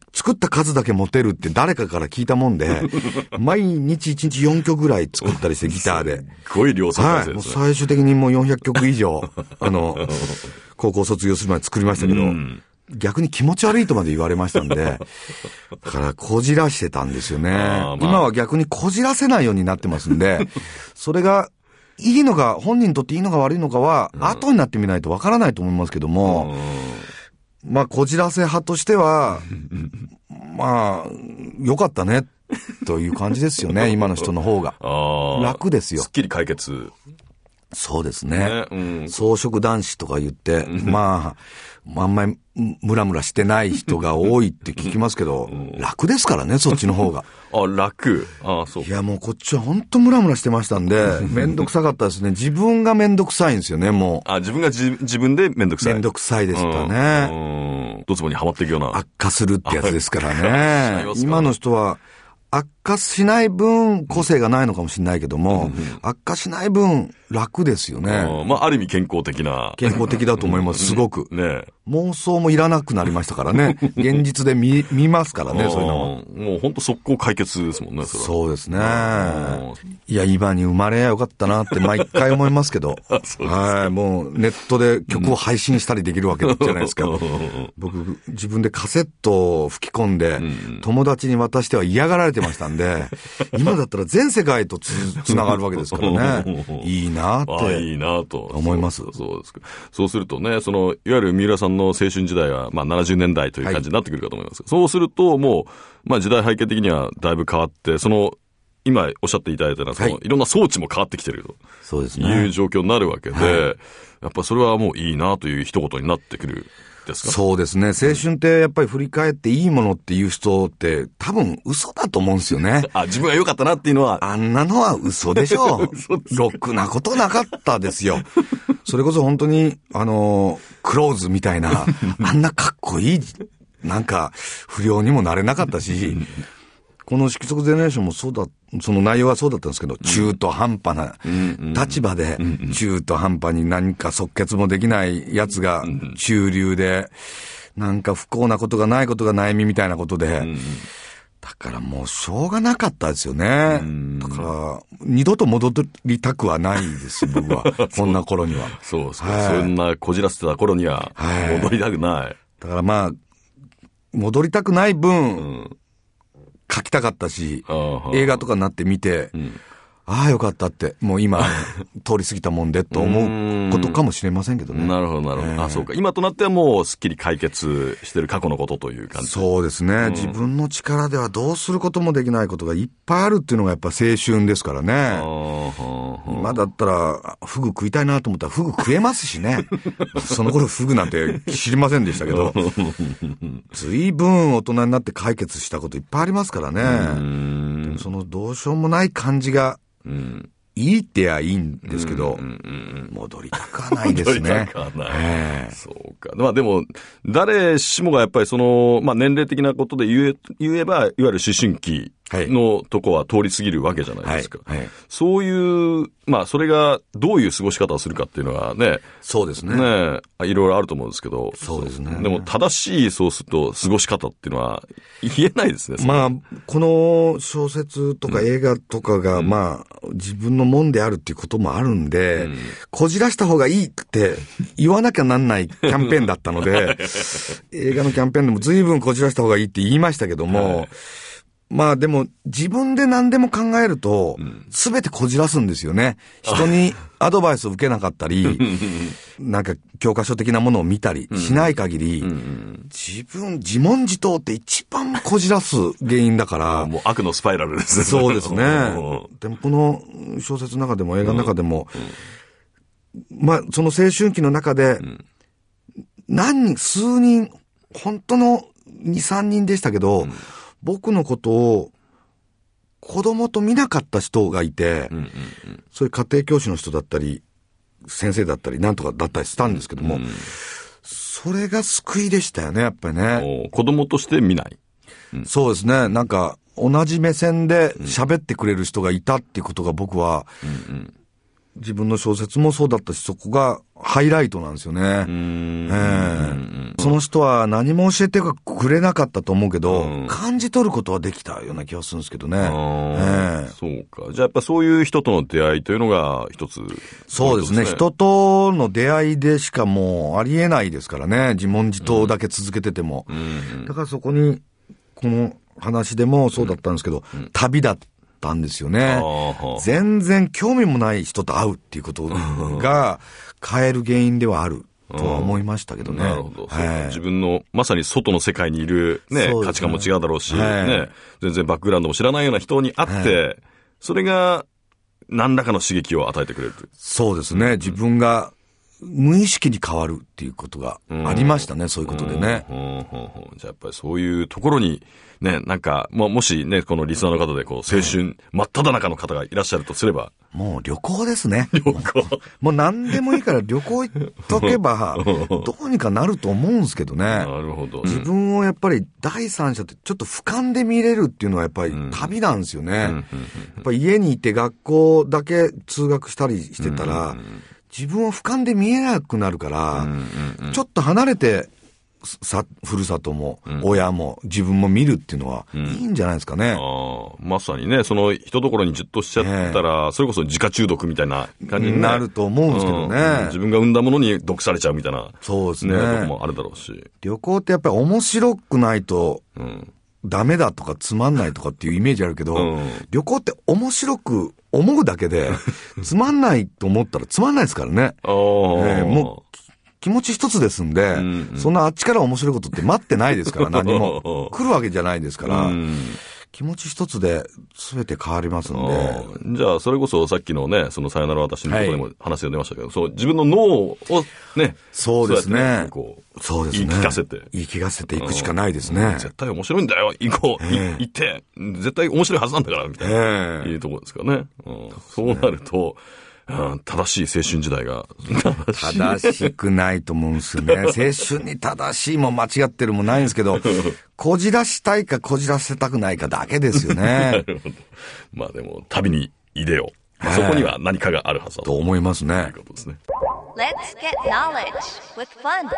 作った数だけ持てるって誰かから聞いたもんで、毎日1日4曲ぐらい作ったりしてギターで。 すごい量産ですね。 もう最終的にもう400曲以上、高校卒業するまで作りましたけど、逆に気持ち悪いとまで言われましたんで、だからこじらしてたんですよね。今は逆にこじらせないようになってますんで、それがいいのか、本人にとっていいのか悪いのかは、後になってみないとわからないと思いますけども、まあ、こじらせ派としては、まあ、良かったね、という感じですよね、今の人の方が。楽ですよ。 すっきり解決。 そうですね。草食男子とか言って、まあ、あんまりムラムラしてない人が多いって聞きますけど、楽ですからね、そっちの方が。 楽。そう。 いや、もうこっちは本当ムラムラしてましたんで、めんどくさかったですね。自分がめんどくさいんですよね、もう。 自分が自分でめんどくさい。 めんどくさいでしたね。 ドツボにはまっていくような。 悪化するってやつですからね。今の人は、悪化しない分個性がないのかもしれないけども、悪化しない分楽ですよね。 まあ、ある意味健康的な。 健康的だと思います、すごく。 ね。 妄想もいらなくなりましたからね。現実で見ますからね、そういうのは。 もう本当速攻解決ですもんね、 そうですね。いや、今に生まれやよかったなって毎回思いますけど。はい、もうネットで曲を配信したりできるわけじゃないですか。僕、自分でカセットを吹き込んで、友達に渡しては嫌がられてましたんで、今だったら全世界とつながるわけですからね。いいなって。 いいなと。 思います。 そうですか。そうするとね、いわゆる三浦さんの青春時代は、まあ70年代という感じになってくるかと思います。そうすると、もう、まあ時代背景的にはだいぶ変わって、今おっしゃっていただいたのは、いろんな装置も変わってきてると。 そうですね。 いう状況になるわけで、やっぱそれはもういいなという一言になってくる。ですか？ そうですね。青春ってやっぱり振り返っていいものっていう人って多分嘘だと思うんですよね。 自分が良かったなっていうのは。 あんなのは嘘でしょう。ろくなことなかったですよ。それこそ本当に、クローズみたいな、あんなかっこいい、なんか、不良にもなれなかったし、この色即ゼネレーションもその内容はそうだったんですけど、中途半端な立場で、中途半端に何か即決もできないやつが中流で、なんか不幸なことがないことが悩みみたいなことで、だからもうしょうがなかったですよね。だから、二度と戻りたくはないですよ、僕は。こんな頃には。 そうですか。そんなこじらせてた頃には、戻りたくない。 だからまあ、戻りたくない分、書きたかったし、映画とかになって見て、ああよかったって、もう今、通り過ぎたもんでと思うことかもしれませんけどね。 なるほど、なるほど。そうか。今となってはもうすっきり解決してる過去のことという感じ。 そうですね。自分の力ではどうすることもできないことがいっぱいあるっていうのがやっぱ青春ですからね。今だったら、フグ食いたいなと思ったらフグ食えますしね。その頃フグなんて知りませんでしたけど。随分大人になって解決したこといっぱいありますからね。でもそのどうしようもない感じが、いいってやいいんですけど、戻りたくはないですね。 戻りたくはない。そうか。まあでも、誰しもがやっぱりまあ年齢的なことで言えば、いわゆる思春期のとこは通り過ぎるわけじゃないですか。そういう、まあそれがどういう過ごし方をするかっていうのはね。 そうですね。 ね、いろいろあると思うんですけど。 そうですね。 でも正しいそうすると過ごし方っていうのは言えないですね。 まあ、この小説とか映画とかが、まあ、自分のもんであるっていうこともあるんで、こじらした方がいいって言わなきゃなんないキャンペーンだったので、映画のキャンペーンでも随分こじらした方がいいって言いましたけども、まあでも自分で何でも考えると、すべてこじらすんですよね。人にアドバイスを受けなかったり、なんか教科書的なものを見たりしない限り、自問自答って一番こじらす原因だから。 もう悪のスパイラルですね。 そうですね。でもこの小説の中でも映画の中でも、まあその青春期の中で、数人、本当の2、3人でしたけど、僕のことを子供と見なかった人がいて、そういう家庭教師の人だったり、先生だったり、なんとかだったりしたんですけども、それが救いでしたよね、やっぱりね。 子供として見ない、 そうですね。なんか、同じ目線で喋ってくれる人がいたっていうことが僕は、 自分の小説もそうだったし、そこがハイライトなんですよね。その人は何も教えてくれなかったと思うけど、感じ取ることはできたような気がするんですけどね。 そうか。じゃあやっぱそういう人との出会いというのが一つ、 そうですね。人との出会いでしかもうありえないですからね。自問自答だけ続けてても。だからそこに、この話でもそうだったんですけど、旅だったんですよね。全然興味もない人と会うっていうことが変える原因ではあるとは思いましたけどね。 なるほど。自分のまさに外の世界にいるね、価値観も違うだろうし、ね、全然バックグラウンドも知らないような人に会って、それが何らかの刺激を与えてくれる。 そうですね。自分が無意識に変わるっていうことがありましたね、そういうことでね。 じゃあやっぱりそういうところにね、なんか、もしね、このリスナーの方でこう青春真っ只中の方がいらっしゃるとすれば。 もう旅行ですね。 旅行。 もう何でもいいから旅行行っとけば、どうにかなると思うんですけどね。 なるほど。 自分をやっぱり第三者ってちょっと俯瞰で見れるっていうのはやっぱり旅なんですよね。やっぱり家にいて学校だけ通学したりしてたら、自分を俯瞰で見えなくなるから、ちょっと離れて、ふるさとも、親も自分も見るっていうのはいいんじゃないですかね。 まさにね、その一ところにじっとしちゃったら、それこそ自家中毒みたいな感じになると思うんですけどね。 自分が生んだものに毒されちゃうみたいな。 そうですね。 とこもあるだろうし。 旅行ってやっぱり面白くないと、ダメだとかつまんないとかっていうイメージあるけど、旅行って面白く思うだけで、つまんないと思ったらつまんないですからね。もう気持ち一つですんで、そんなあっちから面白いことって待ってないですから、何も。来るわけじゃないですから、気持ち一つで全て変わりますんで。 じゃあ、それこそさっきのね、そのさよなら私のことでも話が出ましたけど、そう自分の脳をね、 そうですね。 そうですね。言い聞かせて。 言い聞かせていくしかないですね。 絶対面白いんだよ、行こう、行って、絶対面白いはずなんだから、みたいな、いうところですからね。そうなると、正しい青春時代が正しくないと思うんですよね。青春に正しいも間違ってるもないんですけど、こじらしたいかこじらせたくないかだけですよね。なるほど。まあでも旅にいでよ。そこには何かがあるはずだと思いますね。 ということですね。 Let's get knowledge with fun.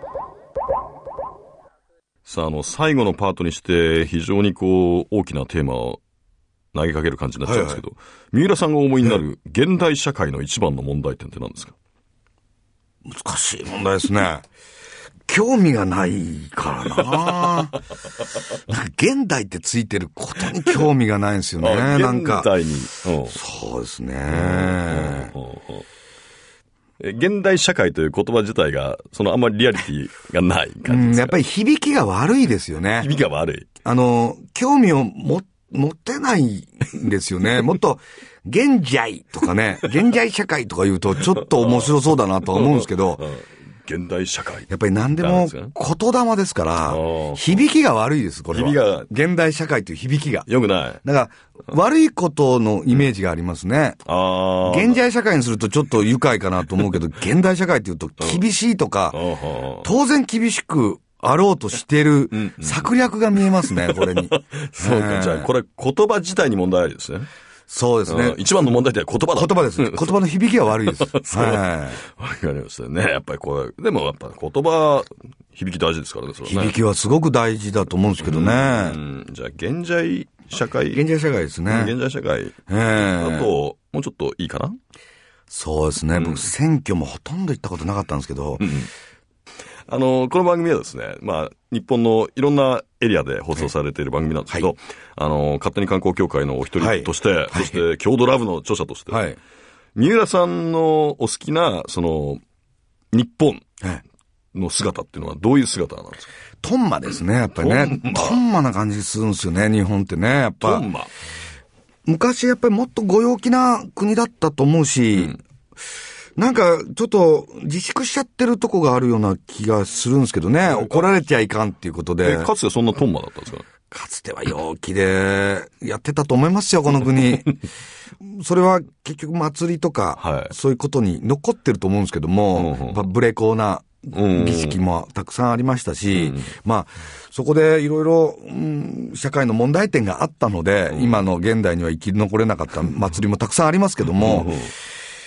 さあ最後のパートにして非常にこう大きなテーマを投げかける感じになっちゃうんですけど、三浦さんがお思いになる現代社会の一番の問題点って何ですか？ 難しい問題ですね。興味がないからな現代ってついてることに興味がないんですよね。なんか。 現代に。 そうですね。 現代社会という言葉自体が、あんまりリアリティがない感じですか？ やっぱり響きが悪いですよね。 響きが悪い。 興味を持ってないんですよね。もっと、現在とかね、現在社会とか言うとちょっと面白そうだなとは思うんですけど、 現代社会。 やっぱり何でも言霊ですから、響きが悪いです、これは。響きが。現代社会という響きが。 よくない。 だから、悪いことのイメージがありますね。現在社会にするとちょっと愉快かなと思うけど、現代社会って言うと厳しいとか、当然厳しく、あろうとしてる策略が見えますね、これに。 そうか、じゃあこれ言葉自体に問題ありですね。 そうですね。 一番の問題って言葉だ。 言葉です。言葉の響きが悪いです。 わかりましたね。やっぱりこれ、でもやっぱ言葉、響き大事ですからね、それね。 響きはすごく大事だと思うんですけどね。 じゃあ現在社会。 現在社会ですね。 現在社会。あと、もうちょっといいかな？ そうですね。僕、選挙もほとんど行ったことなかったんですけど、 この番組はですね、日本のいろんなエリアで放送されている番組なんですけど、勝手に観光協会のお一人として、そして郷土ラブの著者として、三浦さんのお好きな、日本の姿っていうのはどういう姿なんですか？ トンマですね、やっぱりね。トンマな感じするんですよね、日本ってね。やっぱ。 トンマ。 昔やっぱりもっとご陽気な国だったと思うし、なんか、ちょっと、自粛しちゃってるとこがあるような気がするんですけどね。怒られちゃいかんっていうことで。 かつてそんなトンマだったんですか？ かつては陽気で、やってたと思いますよ、この国。それは結局祭りとか、そういうことに残ってると思うんですけども、無礼講な儀式もたくさんありましたし、そこでいろいろ社会の問題点があったので、今の現代には生き残れなかった祭りもたくさんありますけども、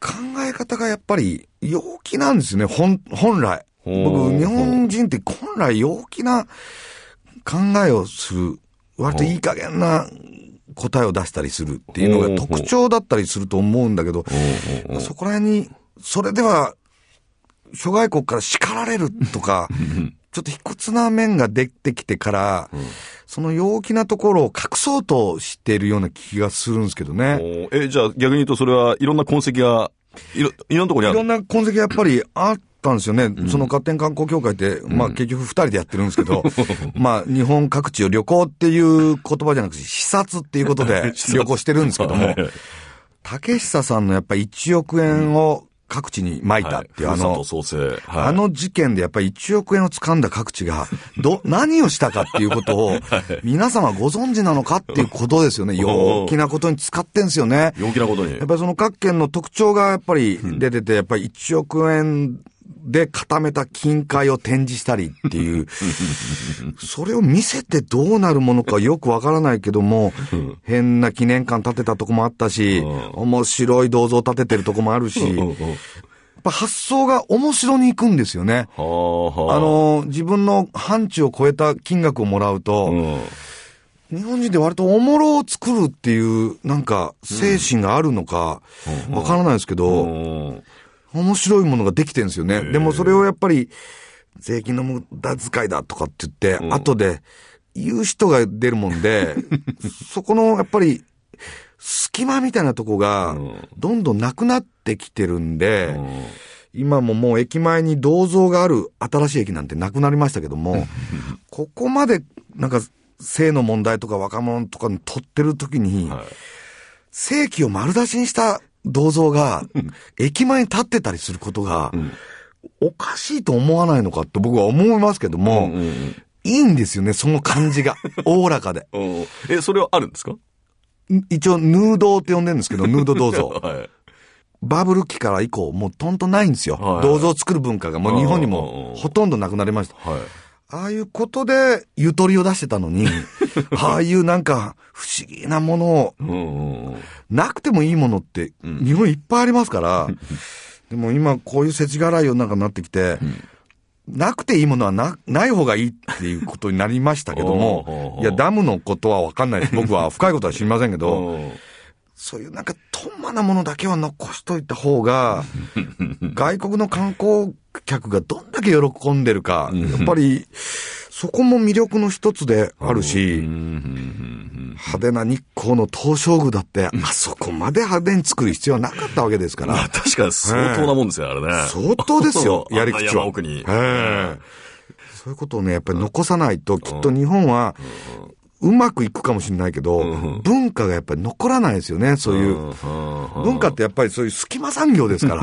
考え方がやっぱり陽気なんですね、本来。僕、日本人って本来陽気な考えをする。割といい加減な答えを出したりするっていうのが特徴だったりすると思うんだけど、そこら辺に、それでは、諸外国から叱られるとか、ちょっと卑屈な面が出てきてから、その陽気なところを隠そうとしているような気がするんですけどね。 じゃあ逆に言うとそれはいろんな痕跡が、いろんなところにある。 いろんな痕跡がやっぱりあったんですよね。その勝手に観光協会って、まあ結局2人でやってるんですけど、まあ日本各地を旅行っていう言葉じゃなくて視察っていうことで旅行してるんですけども、竹久さんのやっぱり1億円を各地に撒いたっていうあの事件でやっぱり1億円を掴んだ各地が何をしたかっていうことを皆様ご存知なのかっていうことですよね。陽気なことに使ってんですよね。 陽気なことに。 やっぱりその各県の特徴がやっぱり出てて、やっぱり1億円で固めた金塊を展示したりっていう、それを見せてどうなるものかよくわからないけども、変な記念館建てたとこもあったし、面白い銅像建ててるとこもあるし、やっぱ発想が面白に行くんですよね。自分の範疇を超えた金額をもらうと、日本人で割とおもろを作るっていうなんか精神があるのかわからないですけど、面白いものができてるんですよね。でもそれをやっぱり税金の無駄遣いだとかって言って、後で言う人が出るもんで、そこのやっぱり隙間みたいなとこがどんどんなくなってきてるんで、今ももう駅前に銅像がある新しい駅なんてなくなりましたけども、ここまでなんか性の問題とか若者とかに取ってる時に、正規を丸出しにした銅像が駅前に立ってたりすることがおかしいと思わないのかって僕は思いますけども、いいんですよね、その感じがおおらかで。 それはあるんですか？ 一応ヌードって呼んでるんですけど、ヌード銅像。バブル期から以降もうとんとないんですよ。銅像作る文化がもう日本にもほとんどなくなりました。ああいうことでゆとりを出してたのに、ああいうなんか不思議なものを、なくてもいいものって日本いっぱいありますから、でも今こういう世知辛い世の中になってきて、なくていいものはない方がいいっていうことになりましたけども、いやダムのことはわかんないです。僕は深いことは知りませんけど、そういうなんかとんまなものだけは残しといた方が、外国の観光客がどんだけ喜んでるか、やっぱりそこも魅力の一つであるし、派手な日光の東照宮だってあそこまで派手に作る必要はなかったわけですから。 確かに相当なもんですよ、あれね。 相当ですよ、やり口は。 山奥に。 そういうことをね、やっぱり残さないと、きっと日本は、うまくいくかもしれないけど、文化がやっぱり残らないですよね、そういう。文化ってやっぱりそういう隙間産業ですから。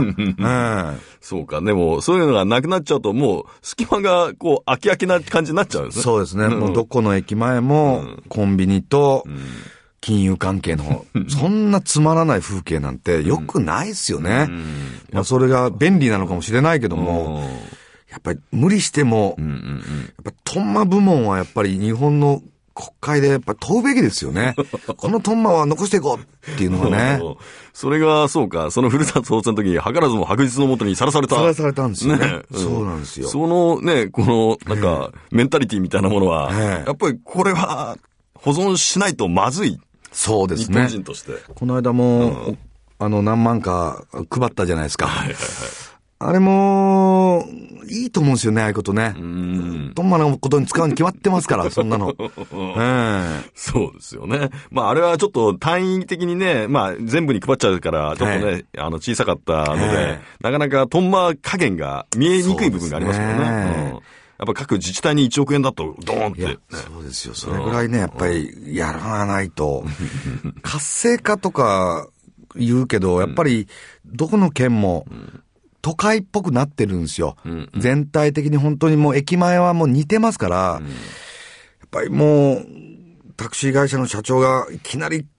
そうか、でもそういうのがなくなっちゃうと、もう隙間がこう、空きな感じになっちゃうんですね。 そうですね。もうどこの駅前も、コンビニと、金融関係の、そんなつまらない風景なんて良くないですよね。まあそれが便利なのかもしれないけども、やっぱり無理しても、やっぱトンマ部門はやっぱり日本の国会でやっぱ問うべきですよね。このトンマは残していこうっていうのはね。 それが、そうか、その古田総裁の時に図らずも白日のもとにさらされた。 さらされたんですよね。そうなんですよ。 そのね、この、なんか、メンタリティみたいなものは、やっぱりこれは保存しないとまずい。 そうですね。 日本人として。 この間も、何万か配ったじゃないですか。あれも、いいと思うんですよね、ああいうことね。どんなことに使うに決まってますから、そんなの。 そうですよね。まあ、あれはちょっと単位的にね、まあ、全部に配っちゃうから、ちょっとね、小さかったので、なかなかトンマ加減が見えにくい部分がありますからね。やっぱ各自治体に1億円だと、ドーンって、 そうですよ。それぐらいね、やっぱり、やらないと。活性化とか言うけど、やっぱり、どこの県も、都会っぽくなってるんですよ。全体的に本当にもう駅前はもう似てますから、やっぱりもう、タクシー会社の社長がいきなり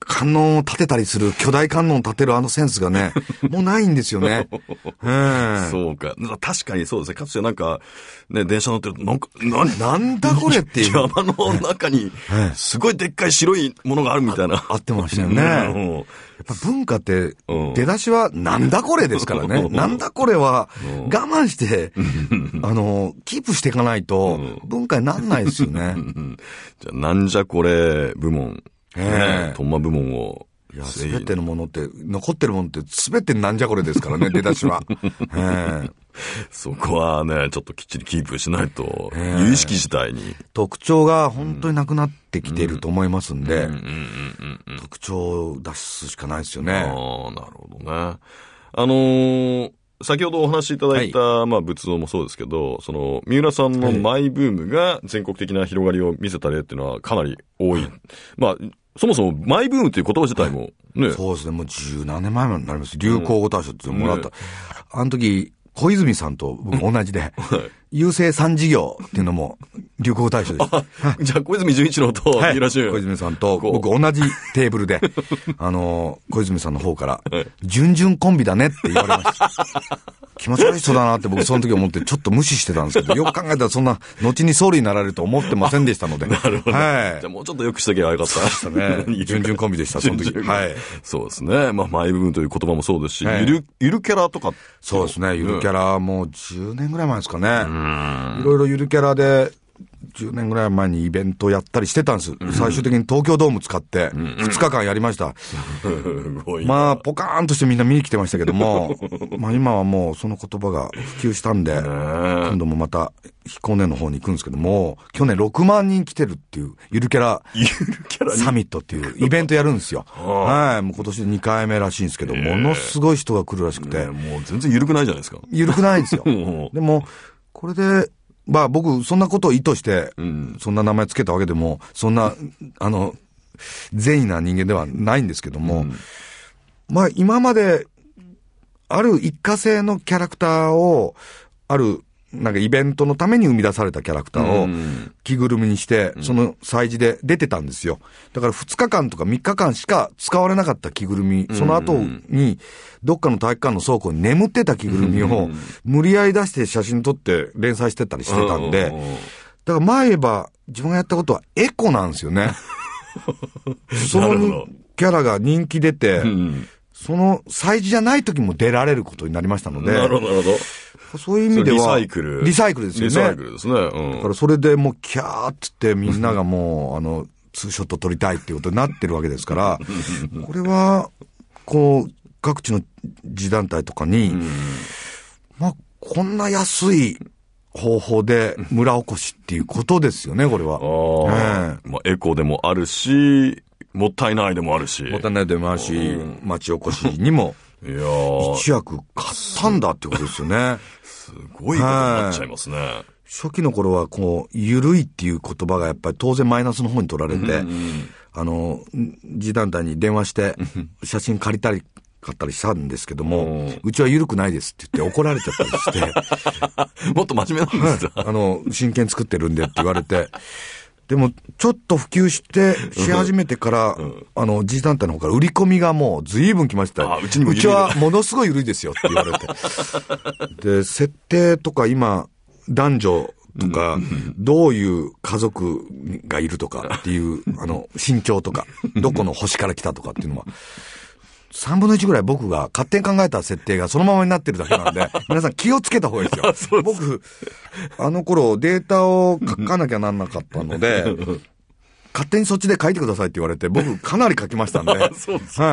観音を立てたりする、巨大観音を立てるあのセンスがね、もうないんですよね。 そうか。確かにそうですね。かつてなんか、ね、電車乗ってると、 なんだこれっていう。 山の中に、すごいでっかい白いものがあるみたいな。 あってましたよね。やっぱ文化って、出だしは、なんだこれですからね。なんだこれは、我慢して、キープしていかないと、文化になんないですよね。 じゃあ、なんじゃこれ部門。トンマ部門を。 いや、すべてのものって、残ってるものってすべてなんじゃこれですからね、出だしは。 そこはね、ちょっときっちりキープしないと、有意識自体に。 特徴が本当になくなってきていると思いますんで、特徴を出すしかないですよね。 なるほどね。先ほどお話しいただいた、まあ、仏像もそうですけど、三浦さんのマイブームが全国的な広がりを見せた例っていうのはかなり多い。まあ、そもそもマイブームという言葉自体もね。 そうですね、もう十何年前になります。流行語大賞ってもらった。あの時、小泉さんと僕同じで、郵政3事業っていうのも流行語大賞です。 じゃあ小泉純一郎と三浦俊。 小泉さんと僕同じテーブルで、小泉さんの方から、準々コンビだねって言われました。気持ち悪い人だなって僕その時思ってちょっと無視してたんですけど、よく考えたらそんな後に総理になられると思ってませんでしたので。 なるほど。じゃあもうちょっとよくしとけばよかった。 そうでしたね。準々コンビでした、その時。はい。 そうですね。まあマイブームという言葉もそうですし、ゆるキャラとか。 そうですね。ゆるキャラもう10年ぐらい前ですかね。いろいろゆるキャラで、10年ぐらい前にイベントやったりしてたんです。最終的に東京ドーム使って2日間やりました。まあ、ポカーンとしてみんな見に来てましたけども、まあ今はもうその言葉が普及したんで、今度もまた彦根の方に行くんですけども、去年6万人来てるっていうゆるキャラサミットっていうイベントやるんですよ。はい。もう今年で2回目らしいんですけど、ものすごい人が来るらしくて。 もう全然ゆるくないじゃないですか。 ゆるくないんですよ。でも、これで、まあ僕、そんなことを意図して、そんな名前つけたわけでも、そんな、善意な人間ではないんですけども、まあ今まで、ある一過性のキャラクターを、ある、なんかイベントのために生み出されたキャラクターを着ぐるみにして、その催事で出てたんですよ。だから2日間とか3日間しか使われなかった着ぐるみ、その後にどっかの体育館の倉庫に眠ってた着ぐるみを無理やり出して写真撮って連載してたりしてたんで、だから前言えば自分がやったことはエコなんですよね。そのキャラが人気出て、その催事じゃない時も出られることになりましたので、 なるほど、なるほど。 そういう意味では、リサイクルですよね。 リサイクルですね。だからそれでもうキャーって言ってみんながもう、ツーショット撮りたいっていうことになってるわけですから、これは、こう、各地の自団体とかに、まあ、こんな安い方法で村おこしっていうことですよね、これは。 まあ、エコでもあるし、もったいないでもあるし。 もったいないでもあるし、町おこしにも、一役買ったんだってことですよね。 すごいことになっちゃいますね。 初期の頃はこう、ゆるいっていう言葉がやっぱり当然マイナスの方に取られて、自団体に電話して写真借りたり買ったりしたんですけども、うちはゆるくないですって言って怒られちゃったりして。 もっと真面目なんですよ。 真剣作ってるんでって言われて。でも、ちょっと普及し始めてから、自治団体の方から売り込みがもう随分来ました。うちはものすごい緩いですよって言われて。で、設定とか今、男女とか、どういう家族がいるとかっていう、身長とか、どこの星から来たとかっていうのは、3分の1ぐらい僕が勝手に考えた設定がそのままになってるだけなんで、皆さん気をつけた方がいいですよ。僕、あの頃データを書かなきゃなんなかったので、勝手にそっちで書いてくださいって言われて、僕かなり書きましたんで、はい、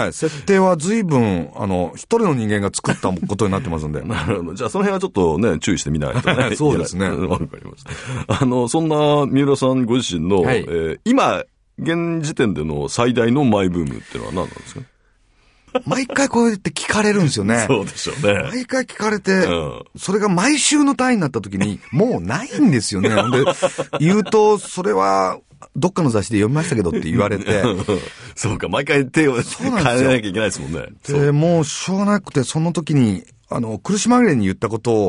設定は随分、一人の人間が作ったことになってますんで。 なるほど。じゃあその辺はちょっとね、注意してみないとね。 そうですね。 わかりました。そんな三浦さんご自身の、今、現時点での最大のマイブームっていうのは何なんですか？ 毎回こうやって聞かれるんですよね。 そうでしょうね。 毎回聞かれて、それが毎週の単位になった時に、もうないんですよね。で、言うと、それは、どっかの雑誌で読みましたけどって言われて。 そうか、毎回手を変えなきゃいけないですもんね。 で、もうしょうがなくて、その時に、苦し紛れに言ったことを、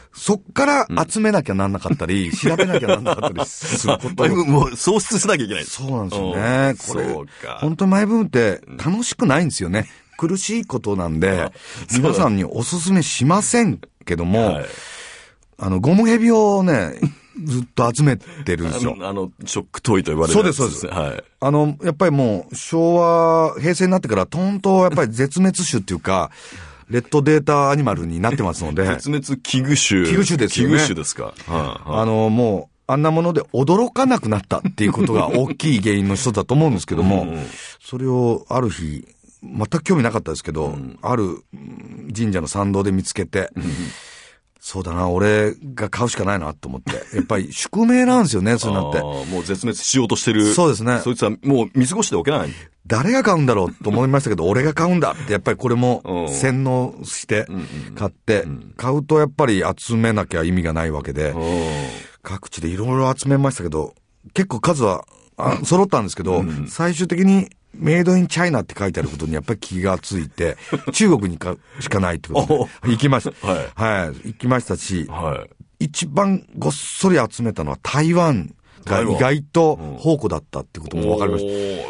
そっから集めなきゃなんなかったり、調べなきゃなんなかったりすることもう喪失しなきゃいけない。 そうなんですよね。これ、 そうか。 本当にマイブームって楽しくないんですよね。苦しいことなんで、皆さんにおすすめしませんけども、はい、ゴムヘビをね、ずっと集めてるんですよ。 ショックトイと言われる。 そうです、そうです。はい。やっぱりもう、平成になってから、とんとやっぱり絶滅種っていうか、レッドデータアニマルになってますので。 絶滅危惧種。 危惧種ですよね。 危惧種ですか。 もう、あんなもので驚かなくなったっていうことが大きい原因の一つだと思うんですけども、それをある日、全く興味なかったですけど、ある神社の参道で見つけて、そうだな、俺が買うしかないなと思って。やっぱり宿命なんですよね、そうなって。 もう絶滅しようとしてる。 そうですね。 そいつはもう見過ごしておけない。 誰が買うんだろうと思いましたけど、俺が買うんだって、やっぱりこれも洗脳して買って、買うとやっぱり集めなきゃ意味がないわけで、各地でいろいろ集めましたけど、結構数は揃ったんですけど、最終的にメイドインチャイナって書いてあることにやっぱり気がついて、中国にしかないってことで、行きました。はい。行きましたし、一番ごっそり集めたのは台湾が意外と宝庫だったってことも分かりました。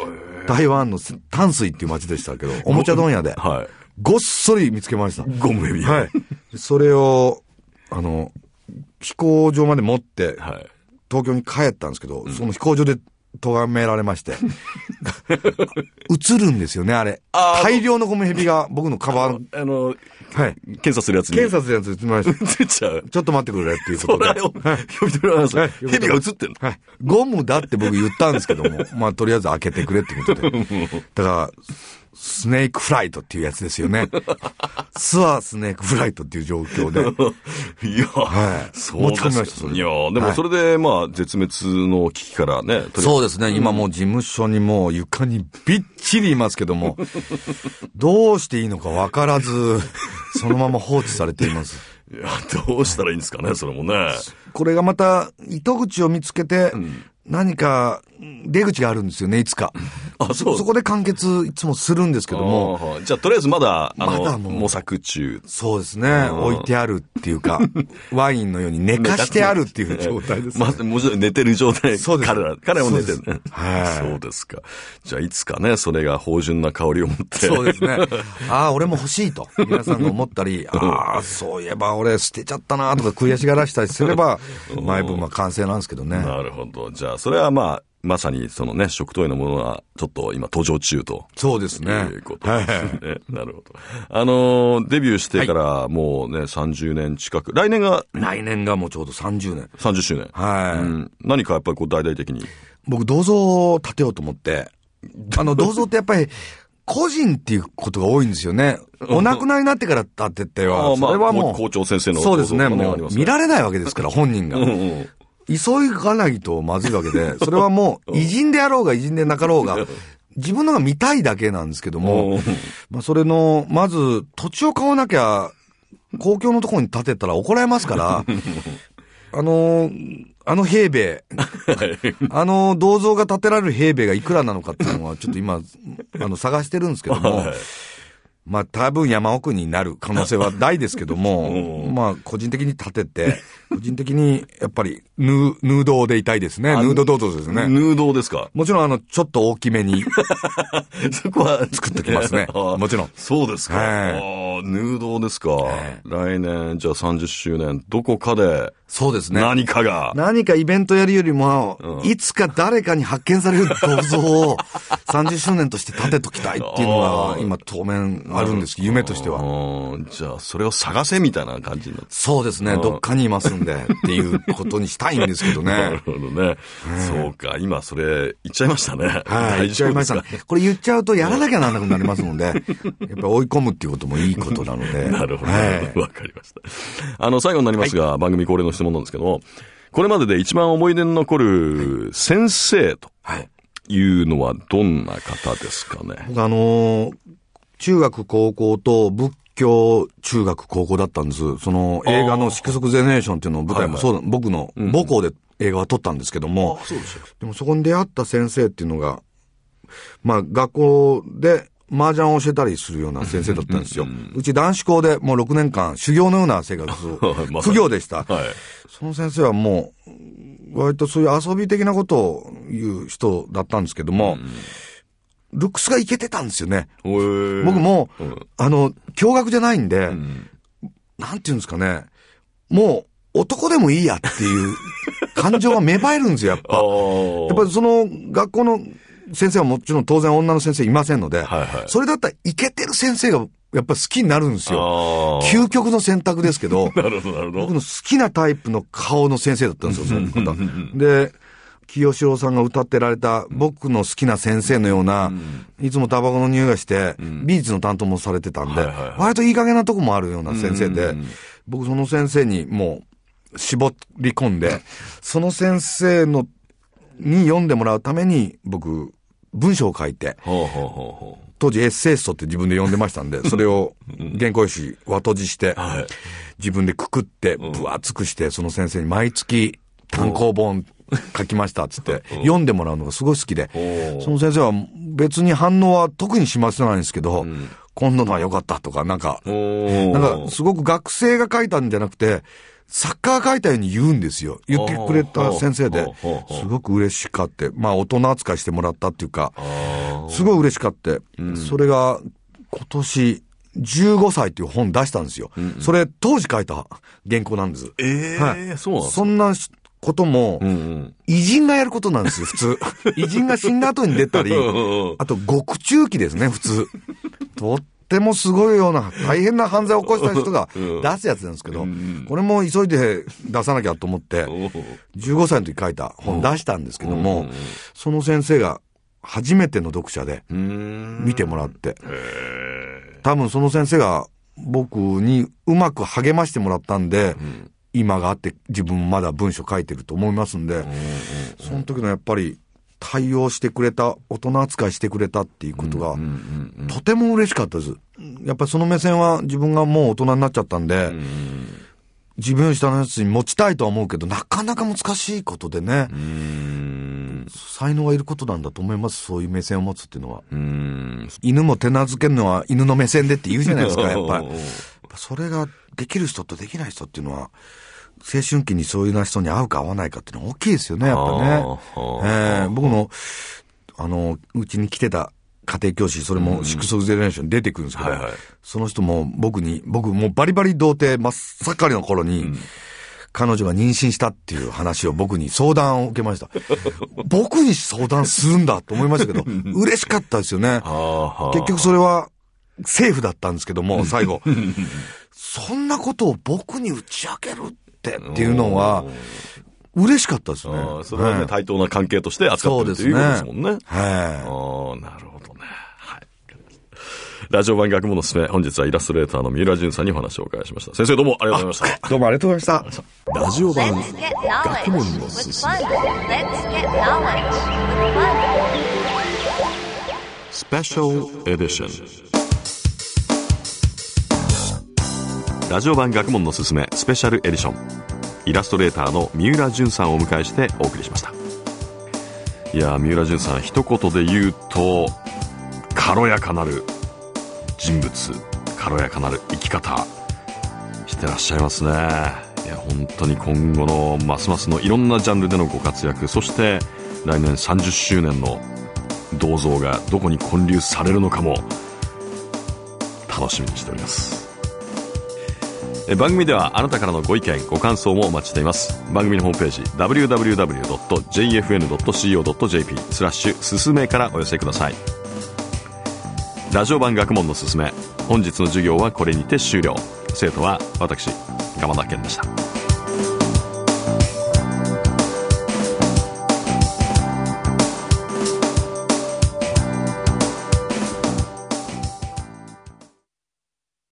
台湾の淡水っていう街でしたけど、おもちゃ問屋で、ごっそり見つけました。 ゴムヘビ。 はい。それを、飛行場まで持って、東京に帰ったんですけど、その飛行場で咎められまして。映るんですよね、あれ。大量のゴムヘビが僕のカバン。 はい。検査するやつに。 検査するやつ映りました。 映っちゃう。 ちょっと待ってくれっていうことで。 ヘビが映ってんの。 はい。ゴムだって僕言ったんですけども、まあとりあえず開けてくれってことで。だから、スネークフライトっていうやつですよね。スネークフライトっていう状況で。 いや、はい。そうです。持ち込みました、それ。いや、でもそれで、まあ、絶滅の危機からね。 そうですね。今もう事務所にもう床にびっちりいますけども、どうしていいのかわからず、そのまま放置されています。 いや、どうしたらいいんですかね、それもね。 これがまた、糸口を見つけて、何か出口があるんですよね、いつか。そこで完結いつもするんですけども。 じゃあとりあえずまだ模索中。 そうですね。置いてあるっていうか、ワインのように寝かしてあるっていう状態です、ね。 まずもちろん寝てる状態。 そうです。 彼も寝てるね。 はい。 そうですか。じゃあいつかね、それが芳醇な香りを持って。 そうですね。俺も欲しいと。皆さんが思ったり、そういえば俺捨てちゃったなとか悔しがらしたりすれば、前分は完成なんですけどね。 なるほど。じゃあそれはまさにそのね、食トイのものはちょっと今登場中と。 そうですね。 いうことですね。なるほど。デビューしてからもうね、30年近く。来年がもうちょうど30年。 30周年。 はい。 何かやっぱり大々的に。 僕、銅像を建てようと思って、銅像ってやっぱり、個人っていうことが多いんですよね。お亡くなりになってから建てては、それはもう。 校長先生の。 そうですね。もう見られないわけですから、本人が。急がないとまずいわけで、それはもう偉人であろうが偉人でなかろうが、自分のが見たいだけなんですけども、それの、まず土地を買わなきゃ、公共のところに建てたら怒られますから、平米、銅像が建てられる平米がいくらなのかっていうのはちょっと今、探してるんですけども、多分山奥になる可能性は大ですけども、個人的に建てて、個人的にやっぱりヌードでいたいですね。ヌード銅像ですね。 ヌードですか？ もちろんちょっと大きめに。 そこは作ってきますね。もちろん。 そうですか。ヌードですか。来年、じゃあ30周年、どこかで。 そうですね。 何かイベントやるよりも、いつか誰かに発見される銅像を30周年として建てときたいっていうのが今当面あるんですけど、夢としては。 じゃあそれを探せみたいな感じになって。 そうですね。どっかにいますんでっていうことにしたいんですけどね。 なるほどね。そうか。今それ言っちゃいましたね。 はい。言っちゃいましたね。これ言っちゃうとやらなきゃなんなくなりますので、やっぱり追い込むっていうこともいいことなので。 なるほど。わかりました。最後になりますが、番組恒例の質問なんですけども、これまでで一番思い出に残る先生というのはどんな方ですかね。 僕中学高校と仏教中学高校だったんです。その映画の色即ゼネレーションっていうのを舞台も僕の母校で映画は撮ったんですけども、でもそこに出会った先生っていうのが、学校で麻雀を教えたりするような先生だったんですよ。うち男子校でもう6年間修行のような生活を、苦行でした。はい、その先生はもう、割とそういう遊び的なことを言う人だったんですけども、ルックスがいけてたんですよね。僕も、驚愕じゃないんで、なんていうんですかね、もう男でもいいやっていう感情が芽生えるんですよ、やっぱ。やっぱりその学校の先生はもちろん当然女の先生いませんので、それだったらイケてる先生がやっぱり好きになるんですよ。究極の選択ですけど、 なるほどなるほど。 僕の好きなタイプの顔の先生だったんですよ、その方。で、清志郎さんが歌ってられた僕の好きな先生のような、いつもタバコの匂いがして、美術の担当もされてたんで、割といい加減なとこもあるような先生で、僕その先生にもう絞り込んで、その先生のに読んでもらうために僕文章を書いて、当時エッセイストって自分で読んでましたんで、それを原稿用紙和閉じして、自分でくくって分厚くして、その先生に毎月単行本書きましたっつって読んでもらうのがすごい好きで、その先生は別に反応は特にしませんないんですけど、今度のは良かったとかなんかすごく学生が書いたんじゃなくて作家が書いたように言うんですよ。言ってくれた先生で、すごく嬉しかって、まあ大人扱いしてもらったっていうか、すごい嬉しかって、それが今年15歳っていう本出したんですよ。それ当時書いた原稿なんです。 はい、そうなんですか。 そんなことも、偉人がやることなんですよ、普通。偉人が死んだ後に出たり、あと獄中記ですね、普通。とってもすごいような大変な犯罪を起こした人が出すやつなんですけど、これも急いで出さなきゃと思って、15歳の時書いた本出したんですけども、その先生が初めての読者で見てもらって、多分その先生が僕にうまく励ましてもらったんで、今があって自分まだ文章書いてると思いますんで、その時のやっぱり対応してくれた、大人扱いしてくれたっていうことがとても嬉しかったです。やっぱりその目線は自分がもう大人になっちゃったんで、自分より下のやつに持ちたいとは思うけど、なかなか難しいことでね、才能がいることなんだと思います。そういう目線を持つっていうのは。犬も手なずけるのは犬の目線でって言うじゃないですか、やっぱり。それができる人とできない人っていうのは、青春期にそういう人に会うか会わないかっていうのは大きいですよね、やっぱね。僕の、うちに来てた家庭教師、それもシックスゼネレーション出てくるんですけど、その人も僕もうバリバリ童貞真っ盛りの頃に、彼女が妊娠したっていう話を僕に相談を受けました。僕に相談するんだと思いましたけど、嬉しかったですよね。結局それはセーフだったんですけども、最後。そんなことを僕に打ち明けるっていうのは、嬉しかったですね。 それはね、対等な関係として扱ってるということですもんね。なるほどね。はい。ラジオ版学問のすすめ、本日はイラストレーターの三浦淳さんにお話をお伺いしました。先生どうもありがとうございました。 どうもありがとうございました。 ラジオ版学問のすすめ。スペシャルエディション。ラジオ版学問のすすめスペシャルエディション、イラストレーターの三浦淳さんをお迎えしてお送りしました。いや、三浦淳さん一言で言うと軽やかなる人物、軽やかなる生き方してらっしゃいますね。いや、本当に今後のますますのいろんなジャンルでのご活躍、そして来年30周年の銅像がどこに建立されるのかも楽しみにしております。番組ではあなたからのご意見ご感想もお待ちしています。番組のホームページ www.jfn.co.jp すすめからお寄せください。ラジオ版学問のすすめ、本日の授業はこれにて終了。生徒は私、鎌田健でした。